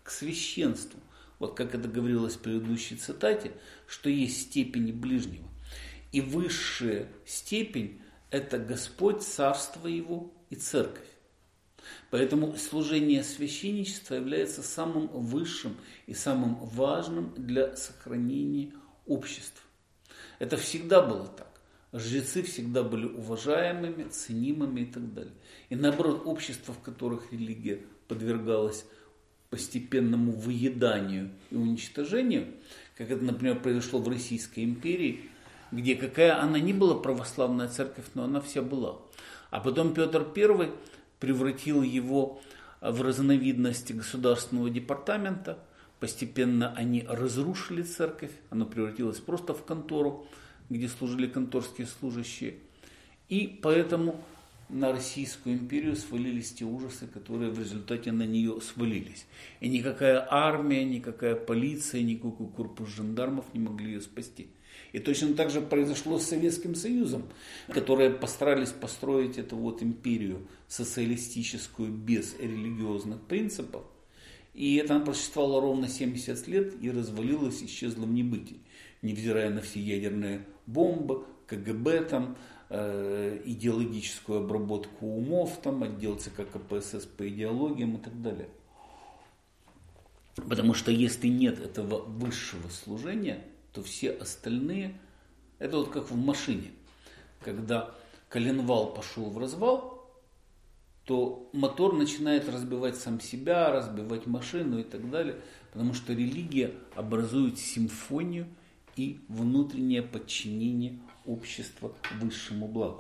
к священству. Вот как это говорилось в предыдущей цитате, что есть степени ближнего. И высшая степень – это Господь, Царство Его и Церковь. Поэтому служение священничества является самым высшим и самым важным для сохранения общества. Это всегда было так. Жрецы всегда были уважаемыми, ценимыми и так далее. И наоборот, общества, в которых религия подвергалась постепенному выеданию и уничтожению, как это, например, произошло в Российской империи, где какая она ни была православная церковь, но она вся была. А потом Петр I превратил его в разновидность государственного департамента. Постепенно они разрушили церковь, она превратилась просто в контору, где служили конторские служащие. И поэтому на Российскую империю свалились те ужасы, которые в результате на нее свалились. И никакая армия, никакая полиция, никакой корпус жандармов не могли ее спасти. И точно так же произошло с Советским Союзом, которые постарались построить эту вот империю социалистическую без религиозных принципов. И это она просуществовала ровно 70 лет и развалилась, исчезла в небытие. Невзирая на все ядерные бомбы, КГБ, там, идеологическую обработку умов, там, отдел ЦК КПСС по идеологиям и так далее. Потому что если нет этого высшего служения, то все остальные, это вот как в машине. Когда коленвал пошел в развал, то мотор начинает разбивать сам себя, разбивать машину и так далее. Потому что религия образует симфонию и внутреннее подчинение общества высшему благу.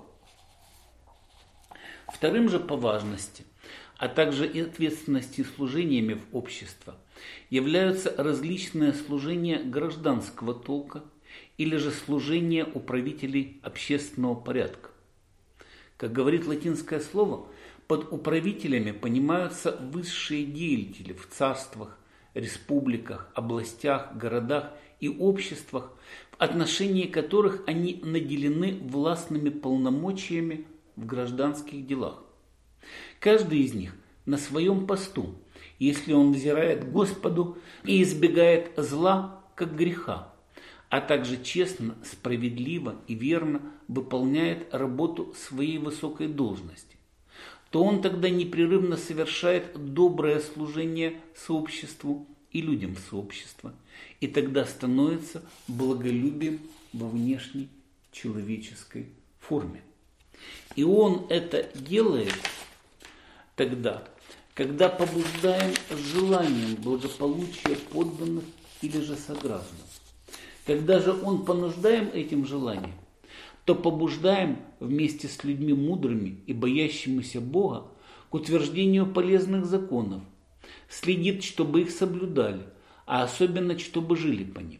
Вторым же по важности, а также и ответственности служениями в обществе являются различные служения гражданского толка или же служения управителей общественного порядка. Как говорит латинское слово, под управителями понимаются высшие деятели в царствах, республиках, областях, городах и обществах, в отношении которых они наделены властными полномочиями в гражданских делах. Каждый из них на своем посту, если он взирает Господу и избегает зла, как греха, а также честно, справедливо и верно выполняет работу своей высокой должности, то он тогда непрерывно совершает доброе служение сообществу и людям сообщества, и тогда становится благолюбием во внешней человеческой форме. И он это делает тогда, когда побуждаем желанием благополучия подданных или же сограждан. Когда же он понуждаем этим желанием, то побуждаем вместе с людьми мудрыми и боящимися Бога к утверждению полезных законов, следит, чтобы их соблюдали, а особенно, чтобы жили по ним.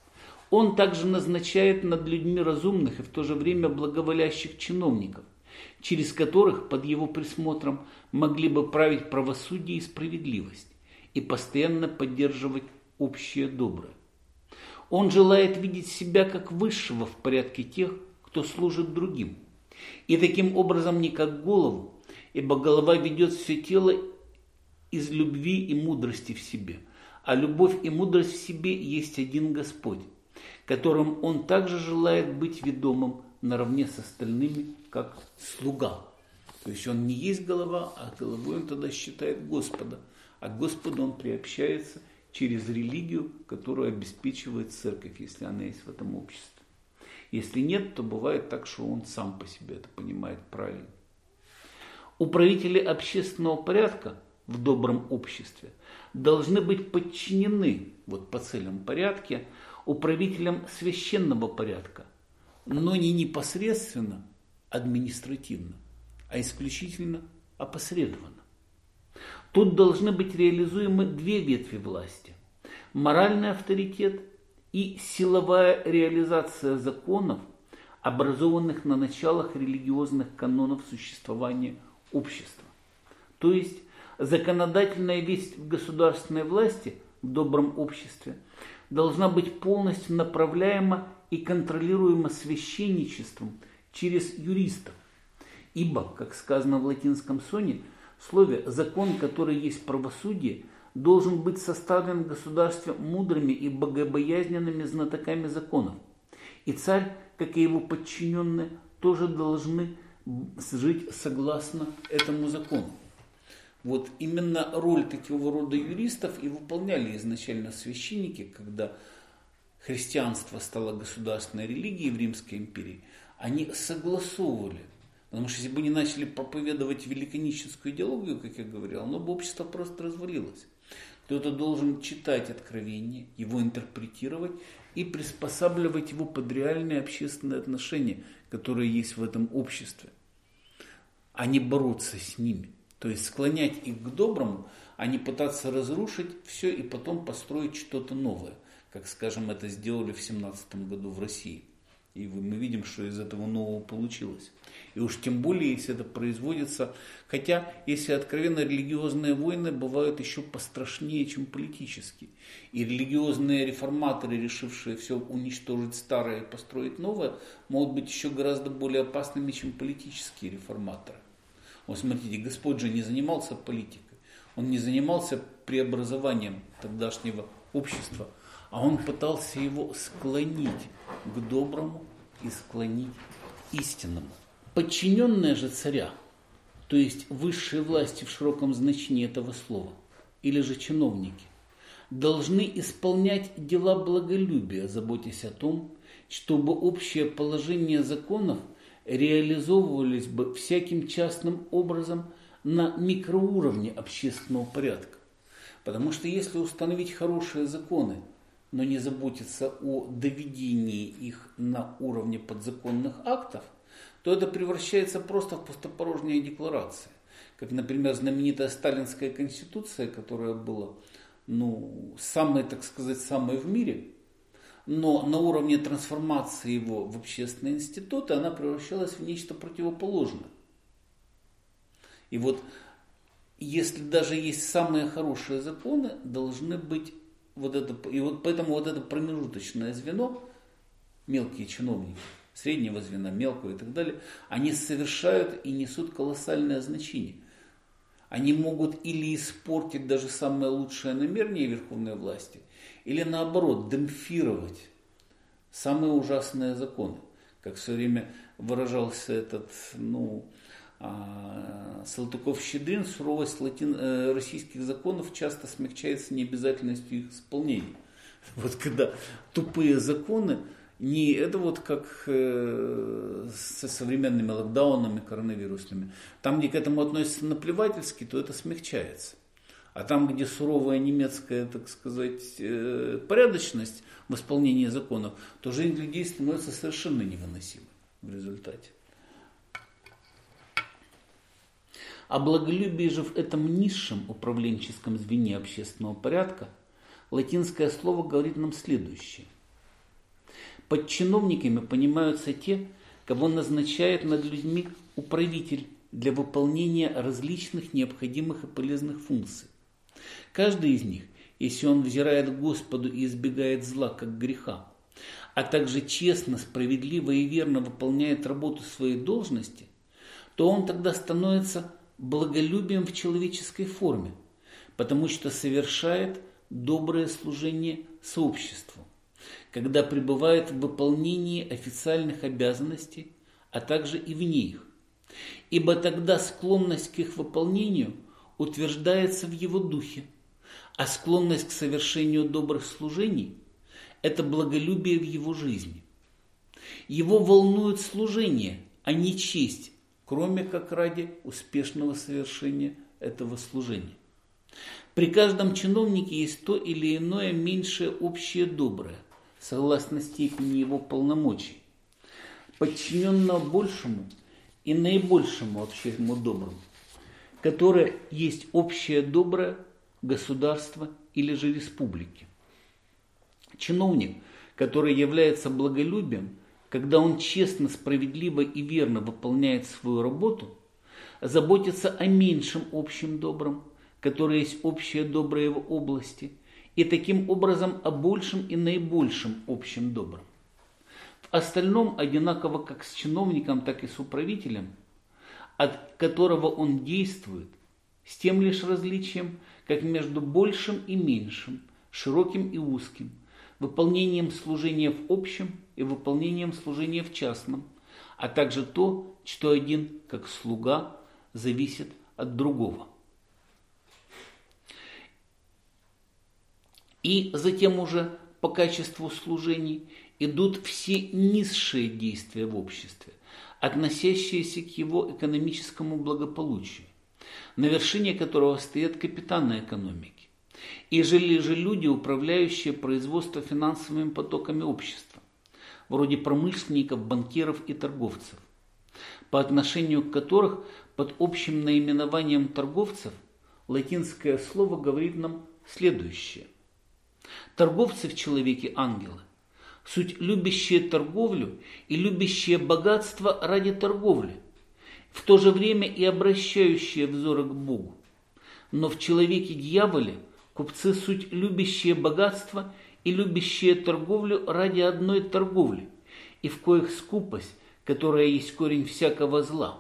Он также назначает над людьми разумных и в то же время благоволящих чиновников, через которых под его присмотром могли бы править правосудие и справедливость и постоянно поддерживать общее доброе. Он желает видеть себя как высшего в порядке тех, кто служит другим, и таким образом не как голову, ибо голова ведет все тело из любви и мудрости в себе, а любовь и мудрость в себе есть один Господь, которым он также желает быть ведомым наравне с остальными, как слуга. То есть он не есть голова, а головой он тогда считает Господа, а к Господу он приобщается через религию, которую обеспечивает церковь, если она есть в этом обществе. Если нет, то бывает так, что он сам по себе это понимает правильно. Управители общественного порядка в добром обществе должны быть подчинены по целям порядка управителям священного порядка, но не непосредственно административно, а исключительно опосредованно. Тут должны быть реализуемы две ветви власти – моральный авторитет и силовая реализация законов, образованных на началах религиозных канонов существования общества. То есть законодательная весть в государственной власти в добром обществе должна быть полностью направляема и контролируема священничеством через юристов. Ибо, как сказано в латинском слове, закон, который есть правосудие, должен быть составлен в государстве мудрыми и богобоязненными знатоками законов. И царь, как и его подчиненные, тоже должны жить согласно этому закону. Вот именно роль такого рода юристов и выполняли изначально священники, когда христианство стало государственной религией в Римской империи. Они согласовывали. Потому что если бы они начали проповедовать великоническую идеологию, как я говорил, оно бы общество просто развалилось. Кто-то должен читать Откровение, его интерпретировать и приспосабливать его под реальные общественные отношения, которые есть в этом обществе, а не бороться с ними. То есть склонять их к доброму, а не пытаться разрушить все и потом построить что-то новое, как, скажем, это сделали в 1917 году в России. И мы видим, что из этого нового получилось. И уж тем более, если это производится, хотя, если откровенно, религиозные войны бывают еще пострашнее, чем политические. И религиозные реформаторы, решившие все уничтожить старое и построить новое, могут быть еще гораздо более опасными, чем политические реформаторы. Вот смотрите, Господь же не занимался политикой, Он не занимался преобразованием тогдашнего общества, а Он пытался его склонить к доброму и склонить к истинному. Подчиненные же царя, то есть высшие власти в широком значении этого слова, или же чиновники, должны исполнять дела благолюбия, заботясь о том, чтобы общее положение законов реализовывались бы всяким частным образом на микроуровне общественного порядка. Потому что если установить хорошие законы, но не заботиться о доведении их на уровне подзаконных актов, то это превращается просто в пустопорожние декларации. Как, например, знаменитая Сталинская конституция, которая была, самой, так сказать, самой в мире, но на уровне трансформации его в общественные институты она превращалась в нечто противоположное. И вот, если даже есть самые хорошие законы, должны быть поэтому это промежуточное звено, мелкие чиновники, среднего звена, мелкого и так далее, они совершают и несут колоссальное значение. Они могут или испортить даже самые лучшие намерения верховной власти, или наоборот демпфировать самые ужасные законы. Как все время выражался этот, Салтыков-Щедрин, суровость российских законов часто смягчается необязательностью их исполнения. Вот когда тупые законы, не это вот как со современными локдаунами коронавирусными, там, где к этому относятся наплевательски, то это смягчается. А там, где суровая немецкая, так сказать, порядочность в исполнении законов, то жизнь людей становится совершенно невыносимой в результате. О благолюбии же в этом низшем управленческом звене общественного порядка латинское слово говорит нам следующее. Под чиновниками понимаются те, кого назначает над людьми управитель для выполнения различных необходимых и полезных функций. Каждый из них, если он взирает к Господу и избегает зла, как греха, а также честно, справедливо и верно выполняет работу своей должности, то он тогда становится благолюбием в человеческой форме, потому что совершает доброе служение сообществу, когда пребывает в выполнении официальных обязанностей, а также и вне их. Ибо тогда склонность к их выполнению утверждается в его духе, а склонность к совершению добрых служений – это благолюбие в его жизни. Его волнует служение, а не честь, кроме как ради успешного совершения этого служения. При каждом чиновнике есть то или иное меньшее общее доброе, согласно степени его полномочий, подчиненного большему и наибольшему общему доброму, которое есть общее доброе государства или же республики. Чиновник, который является благолюбием, когда он честно, справедливо и верно выполняет свою работу, заботится о меньшем общем добром, которое есть общее доброе в области, и таким образом о большем и наибольшем общем добром. В остальном одинаково как с чиновником, так и с управителем, от которого он действует, с тем лишь различием, как между большим и меньшим, широким и узким, выполнением служения в общем и выполнением служения в частном, а также то, что один, как слуга, зависит от другого. И затем уже по качеству служений идут все низшие действия в обществе, относящиеся к его экономическому благополучию, на вершине которого стоят капитаны экономики, и жили же люди, управляющие производством финансовыми потоками общества, вроде промышленников, банкиров и торговцев, по отношению к которых под общим наименованием торговцев латинское слово говорит нам следующее. Торговцы в человеке ангелы, суть любящие торговлю и любящие богатство ради торговли, в то же время и обращающие взоры к Богу. Но в человеке дьяволе купцы суть любящие богатство и любящие торговлю ради одной торговли, и в коих скупость, которая есть корень всякого зла.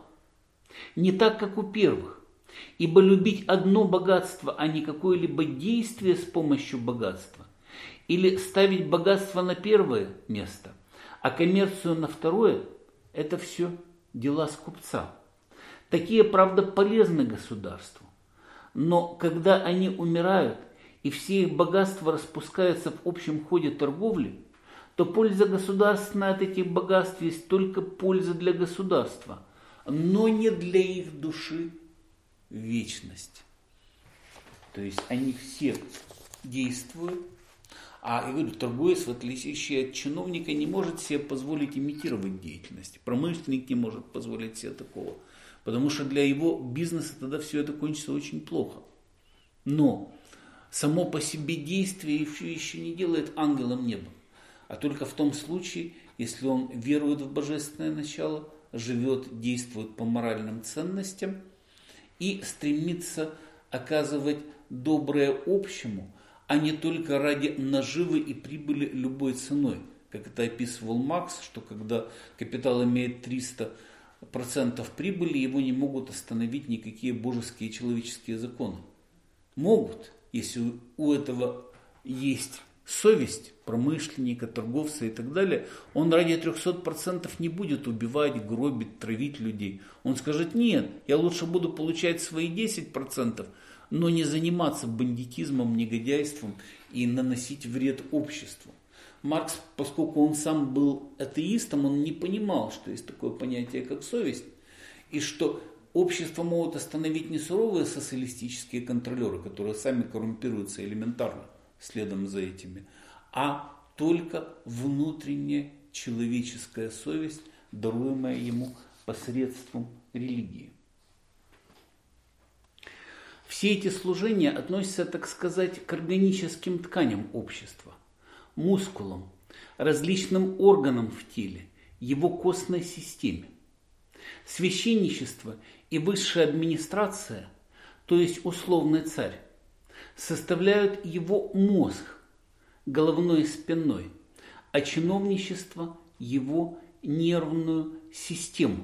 Не так, как у первых, ибо любить одно богатство, а не какое-либо действие с помощью богатства, или ставить богатство на первое место, а коммерцию на второе, это все дела скупца. Такие, правда, полезны государству, но когда они умирают и все их богатства распускаются в общем ходе торговли, то польза государственная от этих богатств есть только польза для государства, но не для их души вечность. То есть они все действуют, а я говорю, торговец, в отличие от чиновника, не может себе позволить имитировать деятельность. Промышленник не может позволить себе такого, потому что для его бизнеса тогда все это кончится очень плохо. Но само по себе действие еще не делает ангелом неба, а только в том случае, если он верует в божественное начало, живет, действует по моральным ценностям и стремится оказывать доброе общему, а не только ради наживы и прибыли любой ценой. Как это описывал Маркс, что когда капитал имеет 300% прибыли, его не могут остановить никакие божеские и человеческие законы. Могут, если у этого есть совесть промышленника, торговца и так далее, он ради 300% не будет убивать, гробить, травить людей. Он скажет, нет, я лучше буду получать свои 10%, но не заниматься бандитизмом, негодяйством и наносить вред обществу. Маркс, поскольку он сам был атеистом, он не понимал, что есть такое понятие, как совесть, и что общество могут остановить не суровые социалистические контролеры, которые сами коррумпируются элементарно, следом за этими, а только внутренняя человеческая совесть, даруемая ему посредством религии. Все эти служения относятся, так сказать, к органическим тканям общества, мускулам, различным органам в теле, его костной системе. Священничество и высшая администрация, то есть условный царь, составляют его мозг, головной и спинной, а чиновничество – его нервную систему.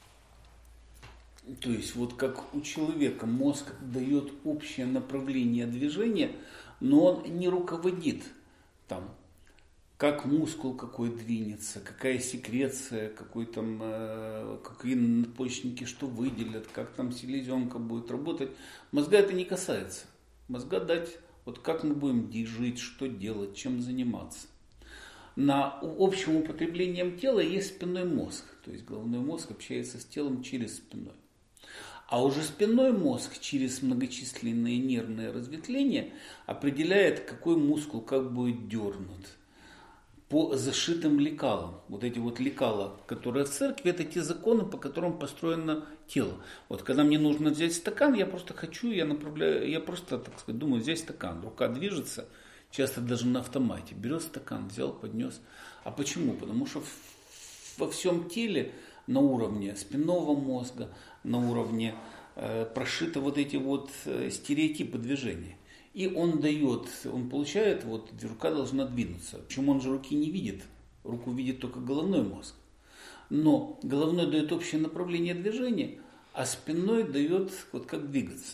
То есть вот как у человека мозг дает общее направление движения, но он не руководит там, как мускул какой двинется, какая секреция, какие надпочечники что выделят, как там селезенка будет работать. Мозга это не касается. Мозга дать, вот как мы будем жить, что делать, чем заниматься. На общем употреблением тела есть спинной мозг. То есть головной мозг общается с телом через спиной. А уже спинной мозг через многочисленные нервные разветвления определяет, какой мускул как будет дернут. По зашитым лекалам. Вот эти вот лекала, которые в церкви, это те законы, по которым построено тело. Вот когда мне нужно взять стакан, я просто хочу, я просто, так сказать, думаю, взять стакан. Рука движется, часто даже на автомате. Берет стакан, взял, поднес. А почему? Потому что во всем теле на уровне спинного мозга, на уровне прошиты вот эти вот стереотипы движения. И он получает, вот рука должна двинуться. Почему он же руки не видит? Руку видит только головной мозг. Но головной дает общее направление движения, а спинной дает вот как двигаться.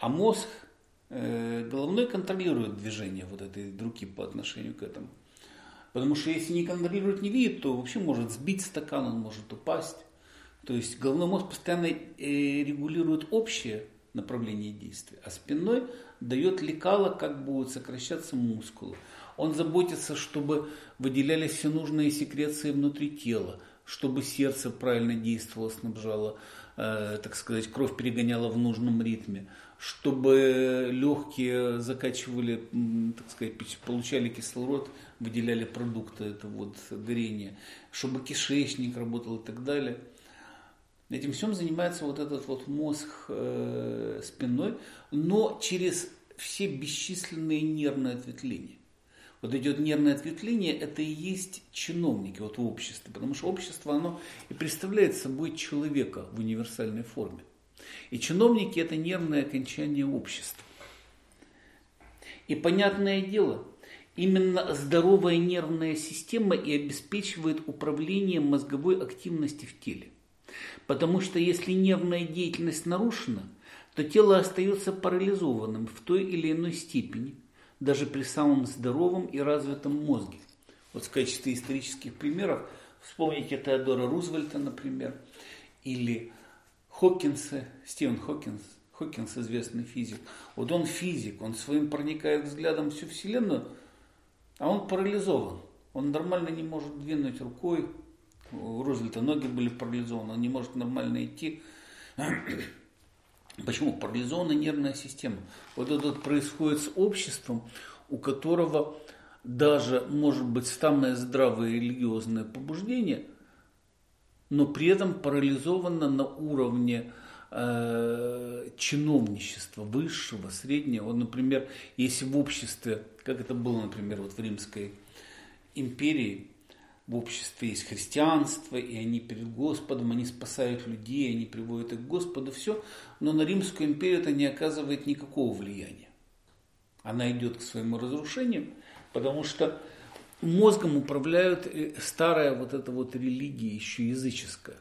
А мозг головной контролирует движение вот этой руки по отношению к этому. Потому что если не контролирует, не видит, то вообще может сбить стакан, он может упасть. То есть головной мозг постоянно регулирует общее направление действия, а спинной дает лекало, как будут сокращаться мускулы. Он заботится, чтобы выделялись все нужные секреции внутри тела, чтобы сердце правильно действовало, снабжало, так сказать, кровь перегоняла в нужном ритме, чтобы легкие закачивали, так сказать, получали кислород, выделяли продукты, это вот горение, чтобы кишечник работал и так далее. Этим всем занимается вот этот вот мозг спинной, но через все бесчисленные нервные ответвления. Вот эти вот нервные ответвления, это и есть чиновники вот в обществе, потому что общество, оно и представляет собой человека в универсальной форме. И чиновники – это нервное окончание общества. И понятное дело, именно здоровая нервная система и обеспечивает управление мозговой активностью в теле. Потому что если нервная деятельность нарушена, то тело остается парализованным в той или иной степени, даже при самом здоровом и развитом мозге. Вот в качестве исторических примеров вспомните Теодора Рузвельта, например, или Хокинса, Стивен Хокинс, известный физик. Вот он физик, он своим проникает взглядом всю Вселенную, а он парализован. Он нормально не может двинуть рукой. У Рузвельта ноги были парализованы, он не может нормально идти. Почему? Парализована нервная система. Вот это происходит с обществом, у которого даже может быть самое здравое религиозное побуждение, но при этом парализовано на уровне чиновничества, высшего, среднего. Вот, например, если в обществе, как это было, например, вот в Римской империи, в обществе есть христианство, и они перед Господом, они спасают людей, они приводят их к Господу, все. Но на Римскую империю это не оказывает никакого влияния. Она идет к своему разрушению, потому что мозгом управляют старая вот эта вот религия, еще языческая.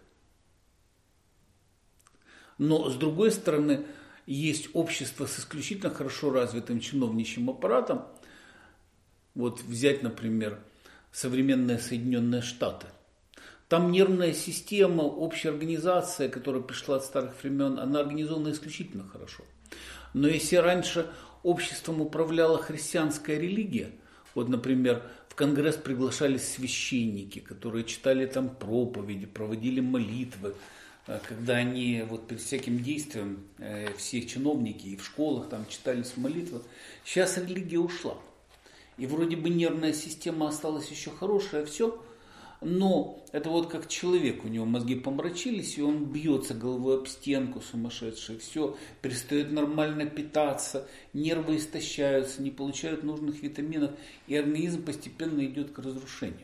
Но с другой стороны, есть общество с исключительно хорошо развитым чиновничьим аппаратом. Вот взять, например, современные Соединенные Штаты. Там нервная система, общая организация, которая пришла от старых времен, она организована исключительно хорошо. Но если раньше обществом управляла христианская религия, вот, например, в Конгресс приглашались священники, которые читали там проповеди, проводили молитвы, когда они вот перед всяким действием, все их чиновники и в школах там читались молитвы. Сейчас религия ушла. И вроде бы нервная система осталась еще хорошая, все, но это вот как человек, у него мозги помрачились, и он бьется головой об стенку сумасшедший, все, перестает нормально питаться, нервы истощаются, не получают нужных витаминов, и организм постепенно идет к разрушению.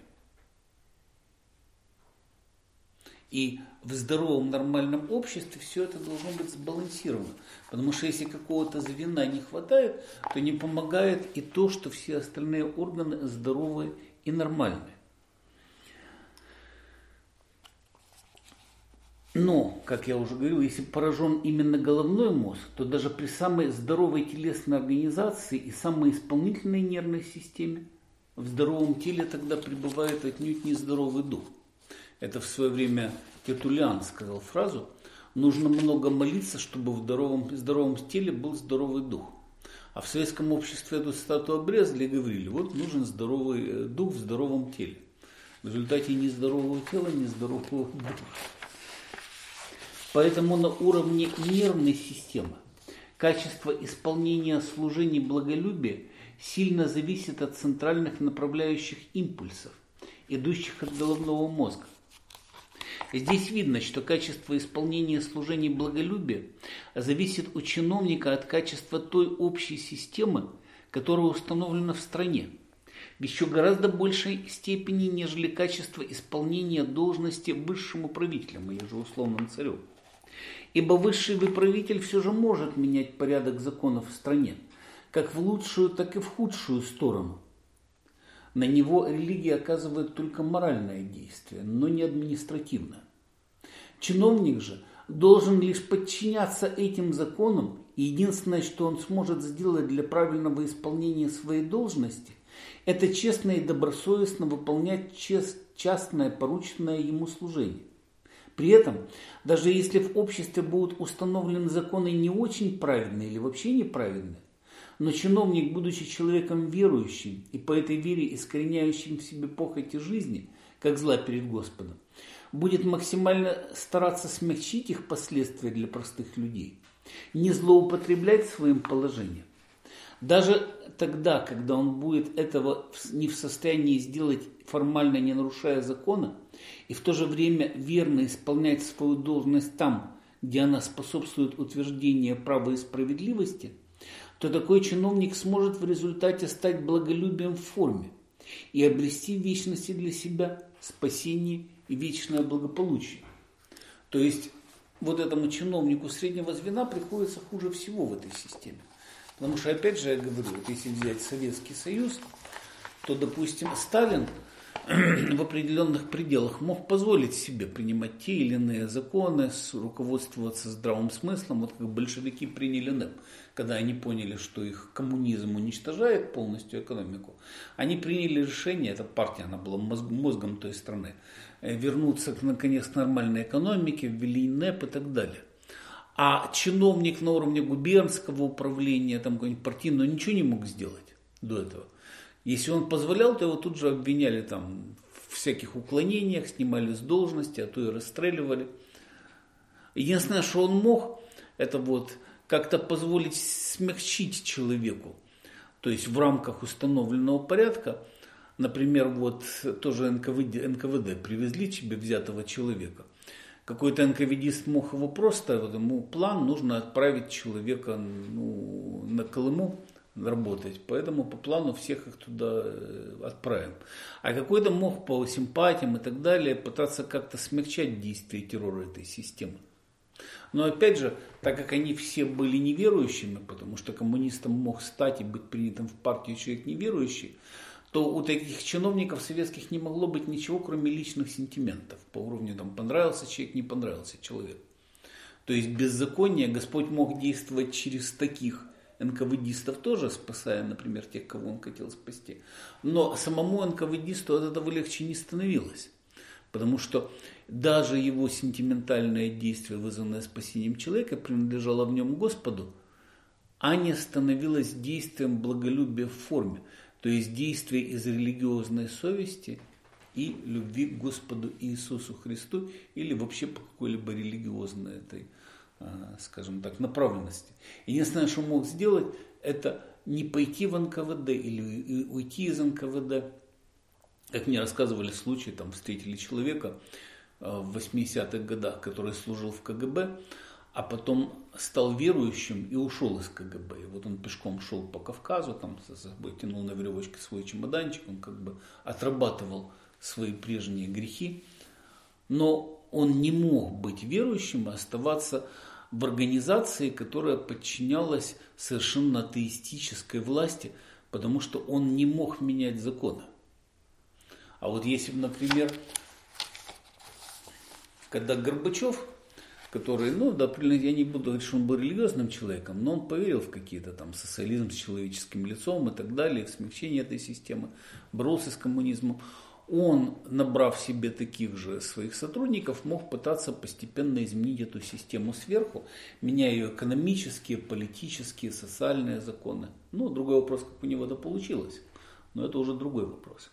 И в здоровом нормальном обществе все это должно быть сбалансировано. Потому что если какого-то звена не хватает, то не помогает и то, что все остальные органы здоровые и нормальные. Но, как я уже говорил, если поражен именно головной мозг, то даже при самой здоровой телесной организации и самой исполнительной нервной системе в здоровом теле тогда пребывает отнюдь нездоровый дух. Это в свое время Тертуллиан сказал фразу: нужно много молиться, чтобы в здоровом теле был здоровый дух. А в советском обществе эту цитату обрезали и говорили: вот нужен здоровый дух в здоровом теле. В результате нездорового тела, нездорового духа. Поэтому на уровне нервной системы качество исполнения служений благолюбия сильно зависит от центральных направляющих импульсов, идущих от головного мозга. Здесь видно, что качество исполнения служений благолюбия зависит у чиновника от качества той общей системы, которая установлена в стране, в еще гораздо большей степени, нежели качество исполнения должности высшему правителю, или же условному царю. Ибо высший правитель все же может менять порядок законов в стране, как в лучшую, так и в худшую сторону. На него религия оказывает только моральное действие, но не административное. Чиновник же должен лишь подчиняться этим законам, и единственное, что он сможет сделать для правильного исполнения своей должности, это честно и добросовестно выполнять частное порученное ему служение. При этом, даже если в обществе будут установлены законы не очень праведные или вообще неправедные, но чиновник, будучи человеком верующим и по этой вере искореняющим в себе похоти жизни, как зла перед Господом, будет максимально стараться смягчить их последствия для простых людей, не злоупотреблять своим положением. Даже тогда, когда он будет этого не в состоянии сделать, формально не нарушая закона, и в то же время верно исполнять свою должность там, где она способствует утверждению права и справедливости, то такой чиновник сможет в результате стать благолюбием в форме и обрести в вечности для себя спасение и вечное благополучие. То есть вот этому чиновнику среднего звена приходится хуже всего в этой системе. Потому что, опять же, я говорю, вот если взять Советский Союз, то, допустим, Сталин в определенных пределах мог позволить себе принимать те или иные законы, руководствоваться здравым смыслом, вот как большевики приняли НЭП, когда они поняли, что их коммунизм уничтожает полностью экономику. Они приняли решение, эта партия, она была мозгом той страны, вернуться, наконец, к нормальной экономике, ввели НЭП и так далее. А чиновник на уровне губернского управления, там какой-нибудь партийного, ничего не мог сделать до этого. Если он позволял, то его тут же обвиняли там, в всяких уклонениях, снимали с должности, а то и расстреливали. Единственное, что он мог, это вот как-то позволить смягчить человеку. То есть в рамках установленного порядка, например, вот тоже НКВД привезли тебе взятого человека. Какой-то НКВДист мог его просто, вот ему план, нужно отправить человека на Колыму работать, поэтому по плану всех их туда отправим. А какой-то мог по симпатиям и так далее пытаться как-то смягчать действие террора этой системы. Но опять же, так как они все были неверующими, потому что коммунистом мог стать и быть принятым в партию человек неверующий, то у таких чиновников советских не могло быть ничего, кроме личных сентиментов. По уровню там понравился человек, не понравился человек. То есть беззаконие Господь мог действовать через таких НКВДистов тоже, спасая, например, тех, кого он хотел спасти. Но самому НКВДисту от этого легче не становилось. Потому что даже его сентиментальное действие, вызванное спасением человека, принадлежало в нем Господу, а не становилось действием благолюбия в форме. То есть действие из религиозной совести и любви к Господу Иисусу Христу или вообще по какой-либо религиозной этой, скажем так, направленности. Единственное, что мог сделать, это не пойти в НКВД или уйти из НКВД. Как мне рассказывали случаи, там встретили человека в 80-х годах, который служил в КГБ, а потом стал верующим и ушел из КГБ. И вот он пешком шел по Кавказу, там за собой тянул на веревочке свой чемоданчик, он как бы отрабатывал свои прежние грехи. Но он не мог быть верующим и оставаться в организации, которая подчинялась совершенно атеистической власти, потому что он не мог менять законы. А вот если бы, например, когда Горбачев, который, я не буду говорить, что он был религиозным человеком, но он поверил в какие-то там социализм с человеческим лицом и так далее, в смягчение этой системы, боролся с коммунизмом. Он, набрав себе таких же своих сотрудников, мог пытаться постепенно изменить эту систему сверху, меняя ее экономические, политические, социальные законы. Другой вопрос, как у него это получилось, но это уже другой вопрос.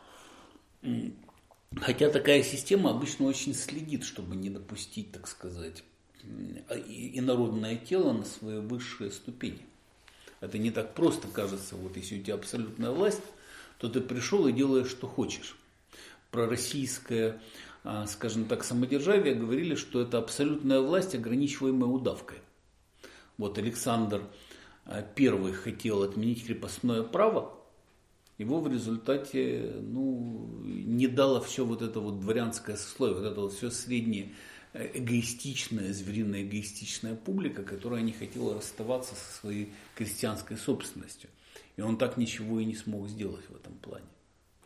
Хотя такая система обычно очень следит, чтобы не допустить, так сказать, инородное тело на свои высшие ступени. Это не так просто кажется. Вот если у тебя абсолютная власть, то ты пришел и делаешь, что хочешь. Про российское, скажем так, самодержавие говорили, что это абсолютная власть, ограничиваемая удавкой. Вот Александр I хотел отменить крепостное право, его в результате не дало все вот это вот дворянское сословие, вот это вот все среднее эгоистичная, звериная эгоистичная публика, которая не хотела расставаться со своей крестьянской собственностью. И он так ничего и не смог сделать в этом плане.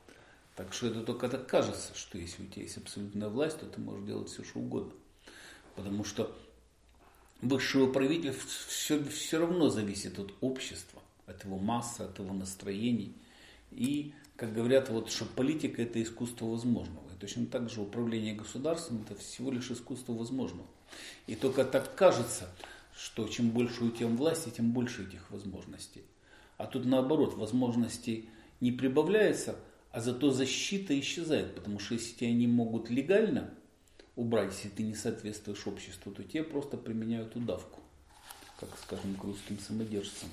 Так что это только так кажется, что если у тебя есть абсолютная власть, то ты можешь делать все, что угодно. Потому что высшее управитель все равно зависит от общества, от его массы, от его настроений. И, как говорят, вот, что политика – это искусство возможного. И точно так же управление государством – это всего лишь искусство возможного. И только так кажется, что чем больше у тебя власти, тем больше этих возможностей. А тут наоборот, возможностей не прибавляется, а зато защита исчезает. Потому что если тебя не могут легально убрать, если ты не соответствуешь обществу, то тебе просто применяют удавку, как, скажем, к русским самодержцам.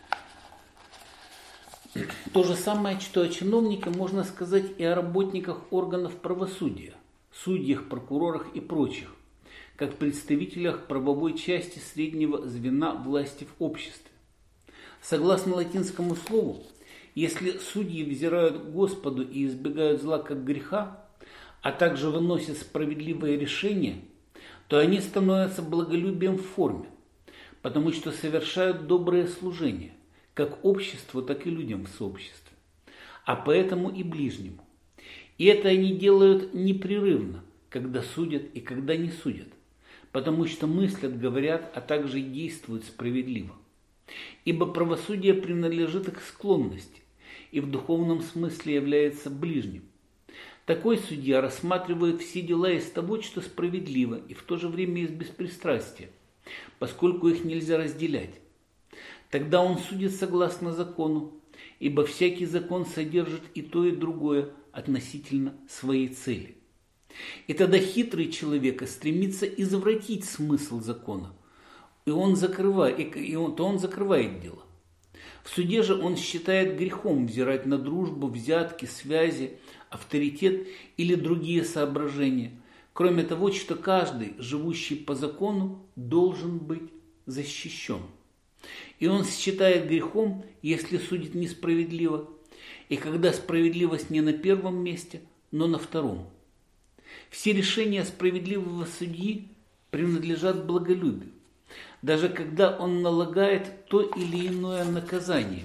То же самое, что о чиновниках, можно сказать и о работниках органов правосудия, судьях, прокурорах и прочих, как представителях правовой части среднего звена власти в обществе. Согласно латинскому слову, если судьи взирают к Господу и избегают зла как греха, а также выносят справедливые решения, то они становятся благолюбием в форме, потому что совершают доброе служение, как обществу, так и людям в сообществе, а поэтому и ближнему. И это они делают непрерывно, когда судят и когда не судят, потому что мыслят, говорят, а также и действуют справедливо. Ибо правосудие принадлежит их склонности и в духовном смысле является ближним. Такой судья рассматривает все дела из того, что справедливо, и в то же время из беспристрастия, поскольку их нельзя разделять. Тогда он судит согласно закону, ибо всякий закон содержит и то, и другое относительно своей цели. И тогда хитрый человек стремится извратить смысл закона, и он закрывает дело. В суде же он считает грехом взирать на дружбу, взятки, связи, авторитет или другие соображения, кроме того, что каждый, живущий по закону, должен быть защищен. И он считает грехом, если судит несправедливо, и когда справедливость не на первом месте, но на втором. Все решения справедливого судьи принадлежат благолюбию, даже когда он налагает то или иное наказание.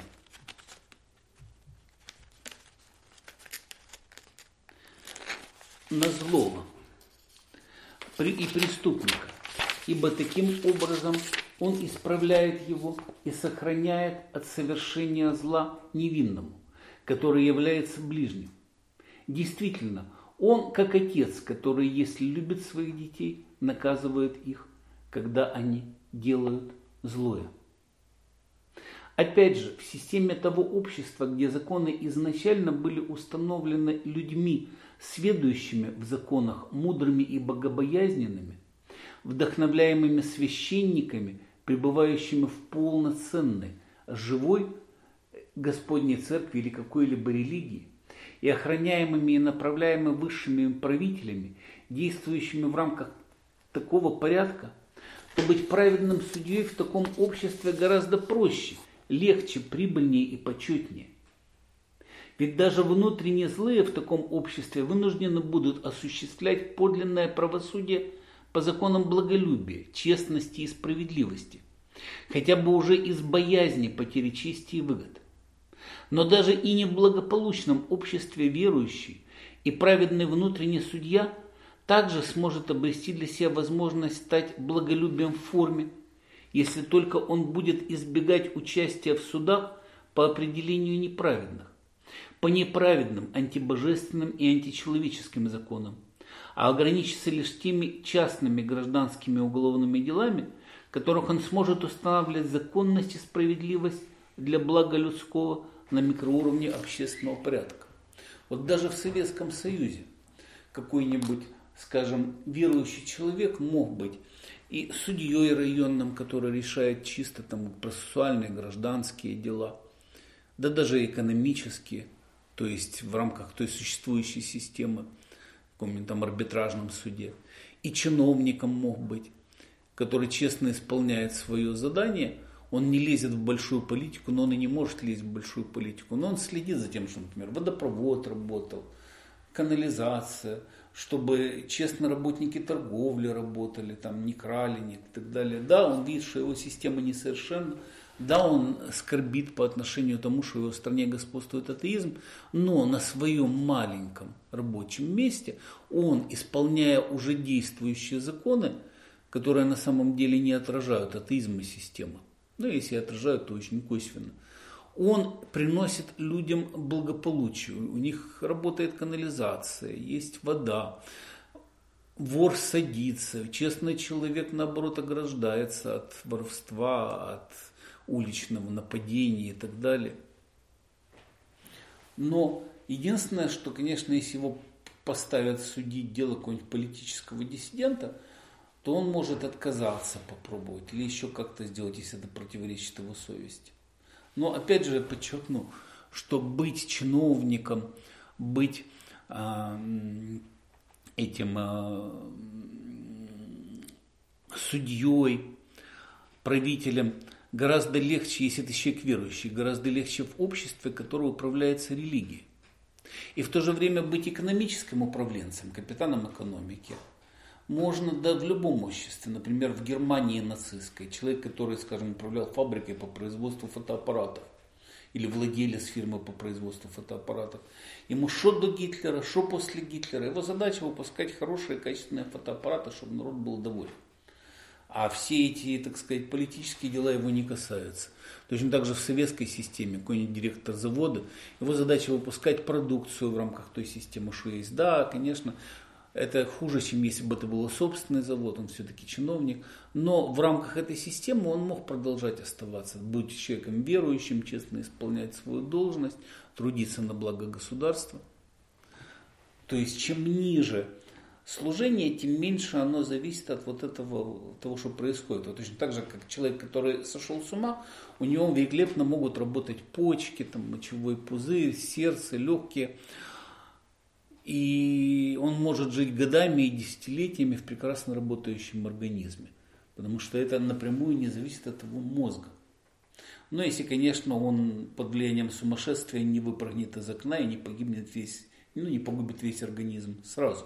На злого и преступника, ибо таким образом он исправляет его и сохраняет от совершения зла невинному, который является ближним. Действительно, он, как отец, который, если любит своих детей, наказывает их, когда они делают злое. Опять же, в системе того общества, где законы изначально были установлены людьми, сведущими в законах, мудрыми и богобоязненными, вдохновляемыми священниками, пребывающими в полноценной, живой Господней Церкви или какой-либо религии, и охраняемыми и направляемыми высшими правителями, действующими в рамках такого порядка, то быть праведным судьей в таком обществе гораздо проще, легче, прибыльнее и почетнее. Ведь даже внутренне злые в таком обществе вынуждены будут осуществлять подлинное правосудие по законам благолюбия, честности и справедливости, хотя бы уже из боязни потери чести и выгод. Но даже и не в благополучном обществе верующий и праведный внутренний судья также сможет обрести для себя возможность стать благолюбием в форме, если только он будет избегать участия в судах по определению неправедных, по неправедным, антибожественным и античеловеческим законам, а ограничиться лишь теми частными гражданскими уголовными делами, в которых он сможет устанавливать законность и справедливость для блага людского на микроуровне общественного порядка. Вот даже в Советском Союзе какой-нибудь, скажем, верующий человек мог быть и судьей районным, который решает чисто там процессуальные гражданские дела, да даже экономические, то есть в рамках той существующей системы, в каком-нибудь там арбитражном суде, и чиновником мог быть, который честно исполняет свое задание. Он не лезет в большую политику, но он и не может лезть в большую политику. Но он следит за тем, что, например, водопровод работал, канализация, чтобы честно работники торговли работали, там, не крали, и так далее. Да, он видит, что его система несовершенна. Да, он скорбит по отношению к тому, что в его стране господствует атеизм, но на своем маленьком рабочем месте он, исполняя уже действующие законы, которые на самом деле не отражают атеизм и системы. Ну, если отражают, то очень косвенно. Он приносит людям благополучие. У них работает канализация, есть вода. Вор садится, честный человек, наоборот, ограждается от воровства, от уличного нападения и так далее. Но единственное, что, конечно, если его поставят судить дело какого-нибудь политического диссидента, то он может отказаться попробовать или еще как-то сделать, если это противоречит его совести. Но опять же я подчеркну, что быть чиновником, быть судьей, правителем гораздо легче, если ты человек верующий, гораздо легче в обществе, которое управляется религией. И в то же время быть экономическим управленцем, капитаном экономики можно в любом обществе. Например, в Германии нацистской. Человек, который, скажем, управлял фабрикой по производству фотоаппаратов. Или владелец фирмы по производству фотоаппаратов. Ему что до Гитлера, что после Гитлера. Его задача выпускать хорошие, качественные фотоаппараты, чтобы народ был доволен. А все эти, так сказать, политические дела его не касаются. Точно так же в советской системе какой-нибудь директор завода, его задача выпускать продукцию в рамках той системы, что есть. Да, конечно, это хуже, чем если бы это был собственный завод, он все-таки чиновник. Но в рамках этой системы он мог продолжать оставаться, быть человеком верующим, честно исполнять свою должность, трудиться на благо государства. То есть, чем ниже служение, тем меньше оно зависит от вот этого, того, что происходит. Вот точно так же, как человек, который сошел с ума, у него великолепно могут работать почки, там, мочевой пузырь, сердце, легкие. И он может жить годами и десятилетиями в прекрасно работающем организме. Потому что это напрямую не зависит от его мозга. Но если, конечно, он под влиянием сумасшествия не выпрыгнет из окна и не погибнет весь, не погубит весь организм сразу.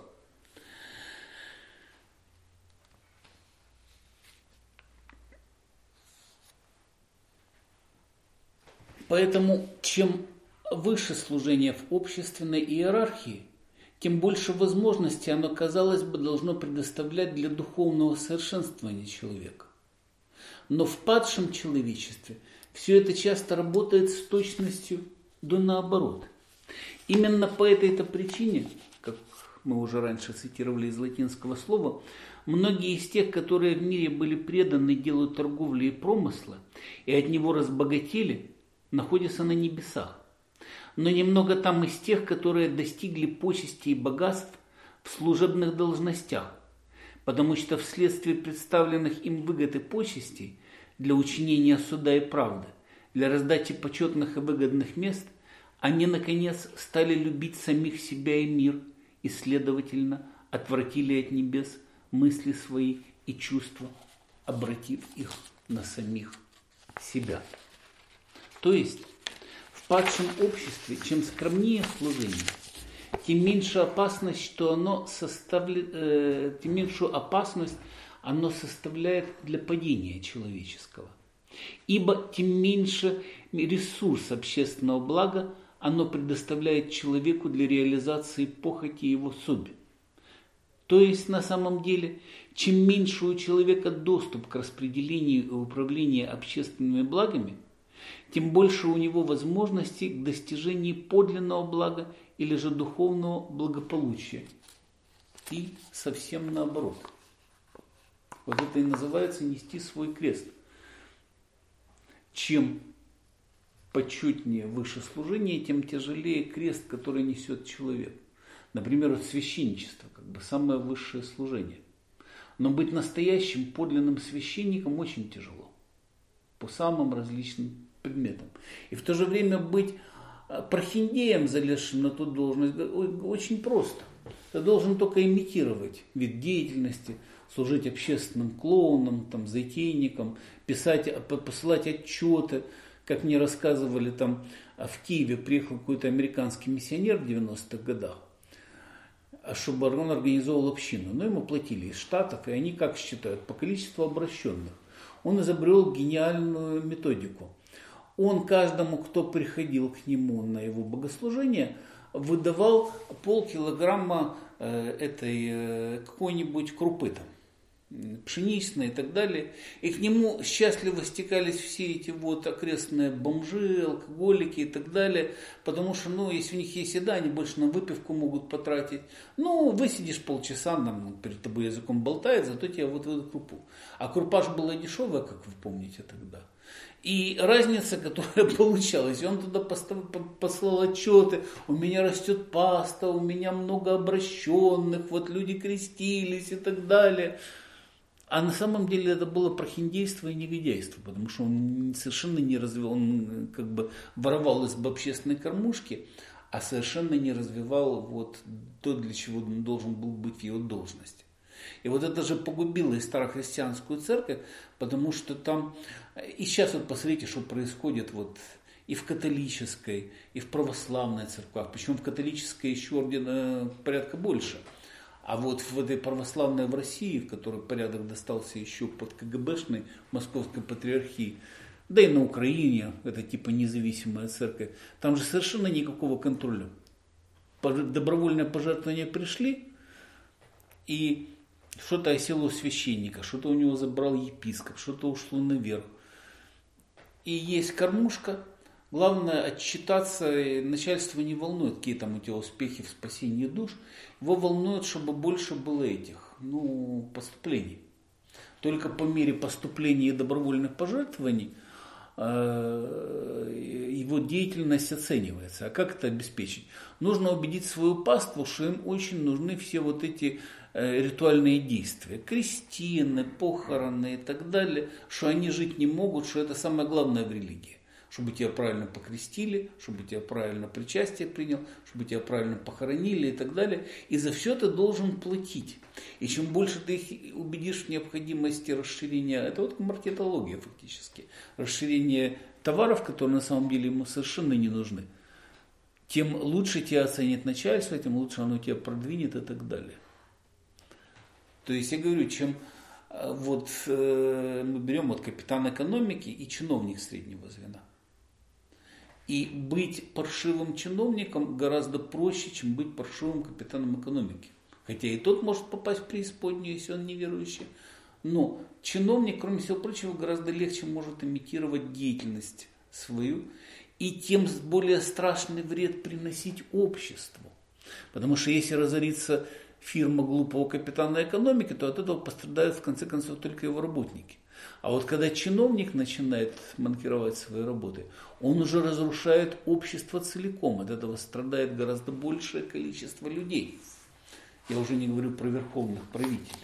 Поэтому, чем выше служение в общественной иерархии, тем больше возможностей оно, казалось бы, должно предоставлять для духовного совершенствования человека. Но в падшем человечестве все это часто работает с точностью до наоборот. Именно по этой-то причине, как мы уже раньше цитировали из латинского слова, многие из тех, которые в мире были преданы делу торговли и промысла, и от него разбогатели, находятся на небесах. Но немного там из тех, которые достигли почести и богатств в служебных должностях, потому что вследствие представленных им выгод и почестей для учинения суда и правды, для раздачи почетных и выгодных мест, они, наконец, стали любить самих себя и мир, и, следовательно, отвратили от небес мысли свои и чувства, обратив их на самих себя. То есть, в падшем обществе, чем скромнее служение, тем меньше опасность, что оно тем меньшую опасность оно составляет для падения человеческого. Ибо тем меньше ресурс общественного блага оно предоставляет человеку для реализации похоти его судьбы. То есть, на самом деле, чем меньше у человека доступ к распределению и управлению общественными благами, тем больше у него возможностей к достижению подлинного блага или же духовного благополучия. И совсем наоборот. Вот это и называется нести свой крест. Чем почетнее выше служение, тем тяжелее крест, который несет человек. Например, вот священничество, как бы самое высшее служение. Но быть настоящим подлинным священником очень тяжело. По самым различным предметам. И в то же время быть прохиндеем, залезшим на ту должность, очень просто. Ты должен только имитировать вид деятельности, служить общественным клоуном, там, затейником, посылать отчеты. Как мне рассказывали, там в Киеве приехал какой-то американский миссионер в 90-х годах, чтобы он организовал общину. Но ему платили из Штатов, и они как считают? По количеству обращенных. Он изобрел гениальную методику. Он каждому, кто приходил к нему на его богослужение, выдавал полкилограмма этой какой-нибудь крупы там. пшеничные и так далее. И к нему счастливо стекались все эти вот окрестные бомжи, алкоголики и так далее. Потому что, если у них есть еда, они больше на выпивку могут потратить. Высидишь полчаса, перед тобой языком болтает, зато тебе вот в эту крупу. А крупа же была дешевая, как вы помните тогда. И разница, которая получалась, он туда послал отчеты, у меня растет паста, у меня много обращенных, вот люди крестились и так далее. А на самом деле это было прохиндейство и негодяйство, потому что он совершенно не развивал, он как бы воровал из общественной кормушки, а совершенно не развивал вот то, для чего он должен был быть в его должности. И вот это же погубило и старохристианскую церковь, потому что там, и сейчас вот посмотрите, что происходит вот и в католической, и в православной церквах, причем в католической еще ордена порядка больше. А вот в этой православной в России, в которой порядок достался еще под КГБшной Московской патриархии, да и на Украине, это типа независимая церковь, там же совершенно никакого контроля. Добровольные пожертвования пришли, и что-то осело у священника, что-то у него забрал епископ, что-то ушло наверх. И есть кормушка. Главное отчитаться, начальство не волнует, какие там у тебя успехи в спасении душ. Его волнует, чтобы больше было этих, поступлений. Только по мере поступления и добровольных пожертвований его деятельность оценивается. А как это обеспечить? Нужно убедить свою паству, что им очень нужны все вот эти ритуальные действия. Крестины, похороны и так далее. Что они жить не могут, что это самое главное в религии. Чтобы тебя правильно покрестили, чтобы тебя правильно причастие принял, чтобы тебя правильно похоронили и так далее. И за все ты должен платить. И чем больше ты их убедишь в необходимости расширения, это вот маркетология фактически, расширение товаров, которые на самом деле ему совершенно не нужны, тем лучше тебя оценит начальство, тем лучше оно тебя продвинет и так далее. То есть я говорю, чем мы берем капитан экономики и чиновник среднего звена. И быть паршивым чиновником гораздо проще, чем быть паршивым капитаном экономики. Хотя и тот может попасть в преисподнюю, если он неверующий. Но чиновник, кроме всего прочего, гораздо легче может имитировать деятельность свою и тем более страшный вред приносить обществу. Потому что если разорится фирма глупого капитана экономики, то от этого пострадают в конце концов только его работники. А вот когда чиновник начинает манкировать своей работой, он уже разрушает общество целиком. От этого страдает гораздо большее количество людей. Я уже не говорю про верховных правителей.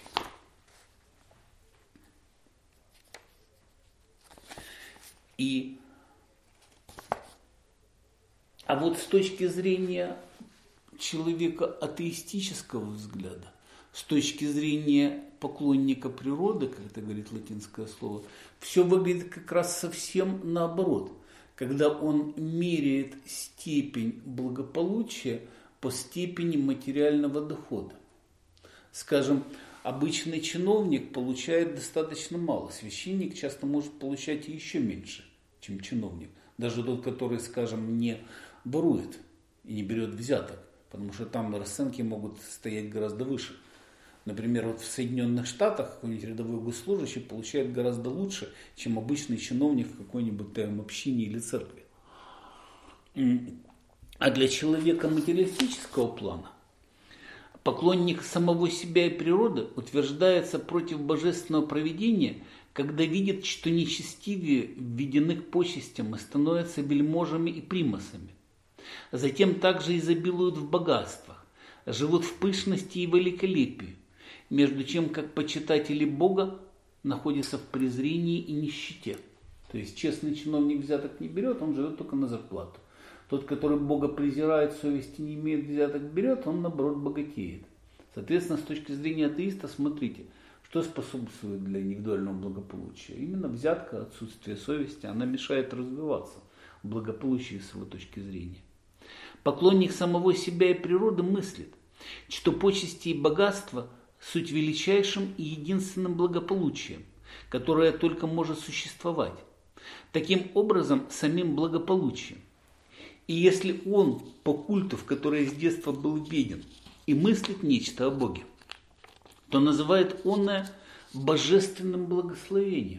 А вот с точки зрения человека атеистического взгляда, с точки зрения поклонника природы, как это говорит латинское слово, все выглядит как раз совсем наоборот. Когда он меряет степень благополучия по степени материального дохода. Скажем, обычный чиновник получает достаточно мало. Священник часто может получать еще меньше, чем чиновник. Даже тот, который, скажем, не ворует и не берет взяток. Потому что там расценки могут стоять гораздо выше. Например, в Соединенных Штатах какой-нибудь рядовой госслужащий получает гораздо лучше, чем обычный чиновник в какой-нибудь там общине или церкви. А для человека материалистического плана поклонник самого себя и природы утверждается против божественного провидения, когда видит, что нечестивые введены к почестям и становятся вельможами и примасами. Затем также изобилуют в богатствах, живут в пышности и великолепии, между чем как почитатели Бога находятся в презрении и нищете. То есть честный чиновник взяток не берет, он живет только на зарплату. Тот, который Бога презирает, совести не имеет, взяток берет, он наоборот богатеет. Соответственно, с точки зрения атеиста, смотрите, что способствует для индивидуального благополучия. Именно взятка, отсутствие совести, она мешает развиваться в благополучии с его точки зрения. Поклонник самого себя и природы мыслит, что почести и богатство суть величайшим и единственным благополучием, которое только может существовать. Таким образом, самим благополучием. И если он по культу, в который с детства был беден, и мыслит нечто о Боге, то называет оное божественным благословением.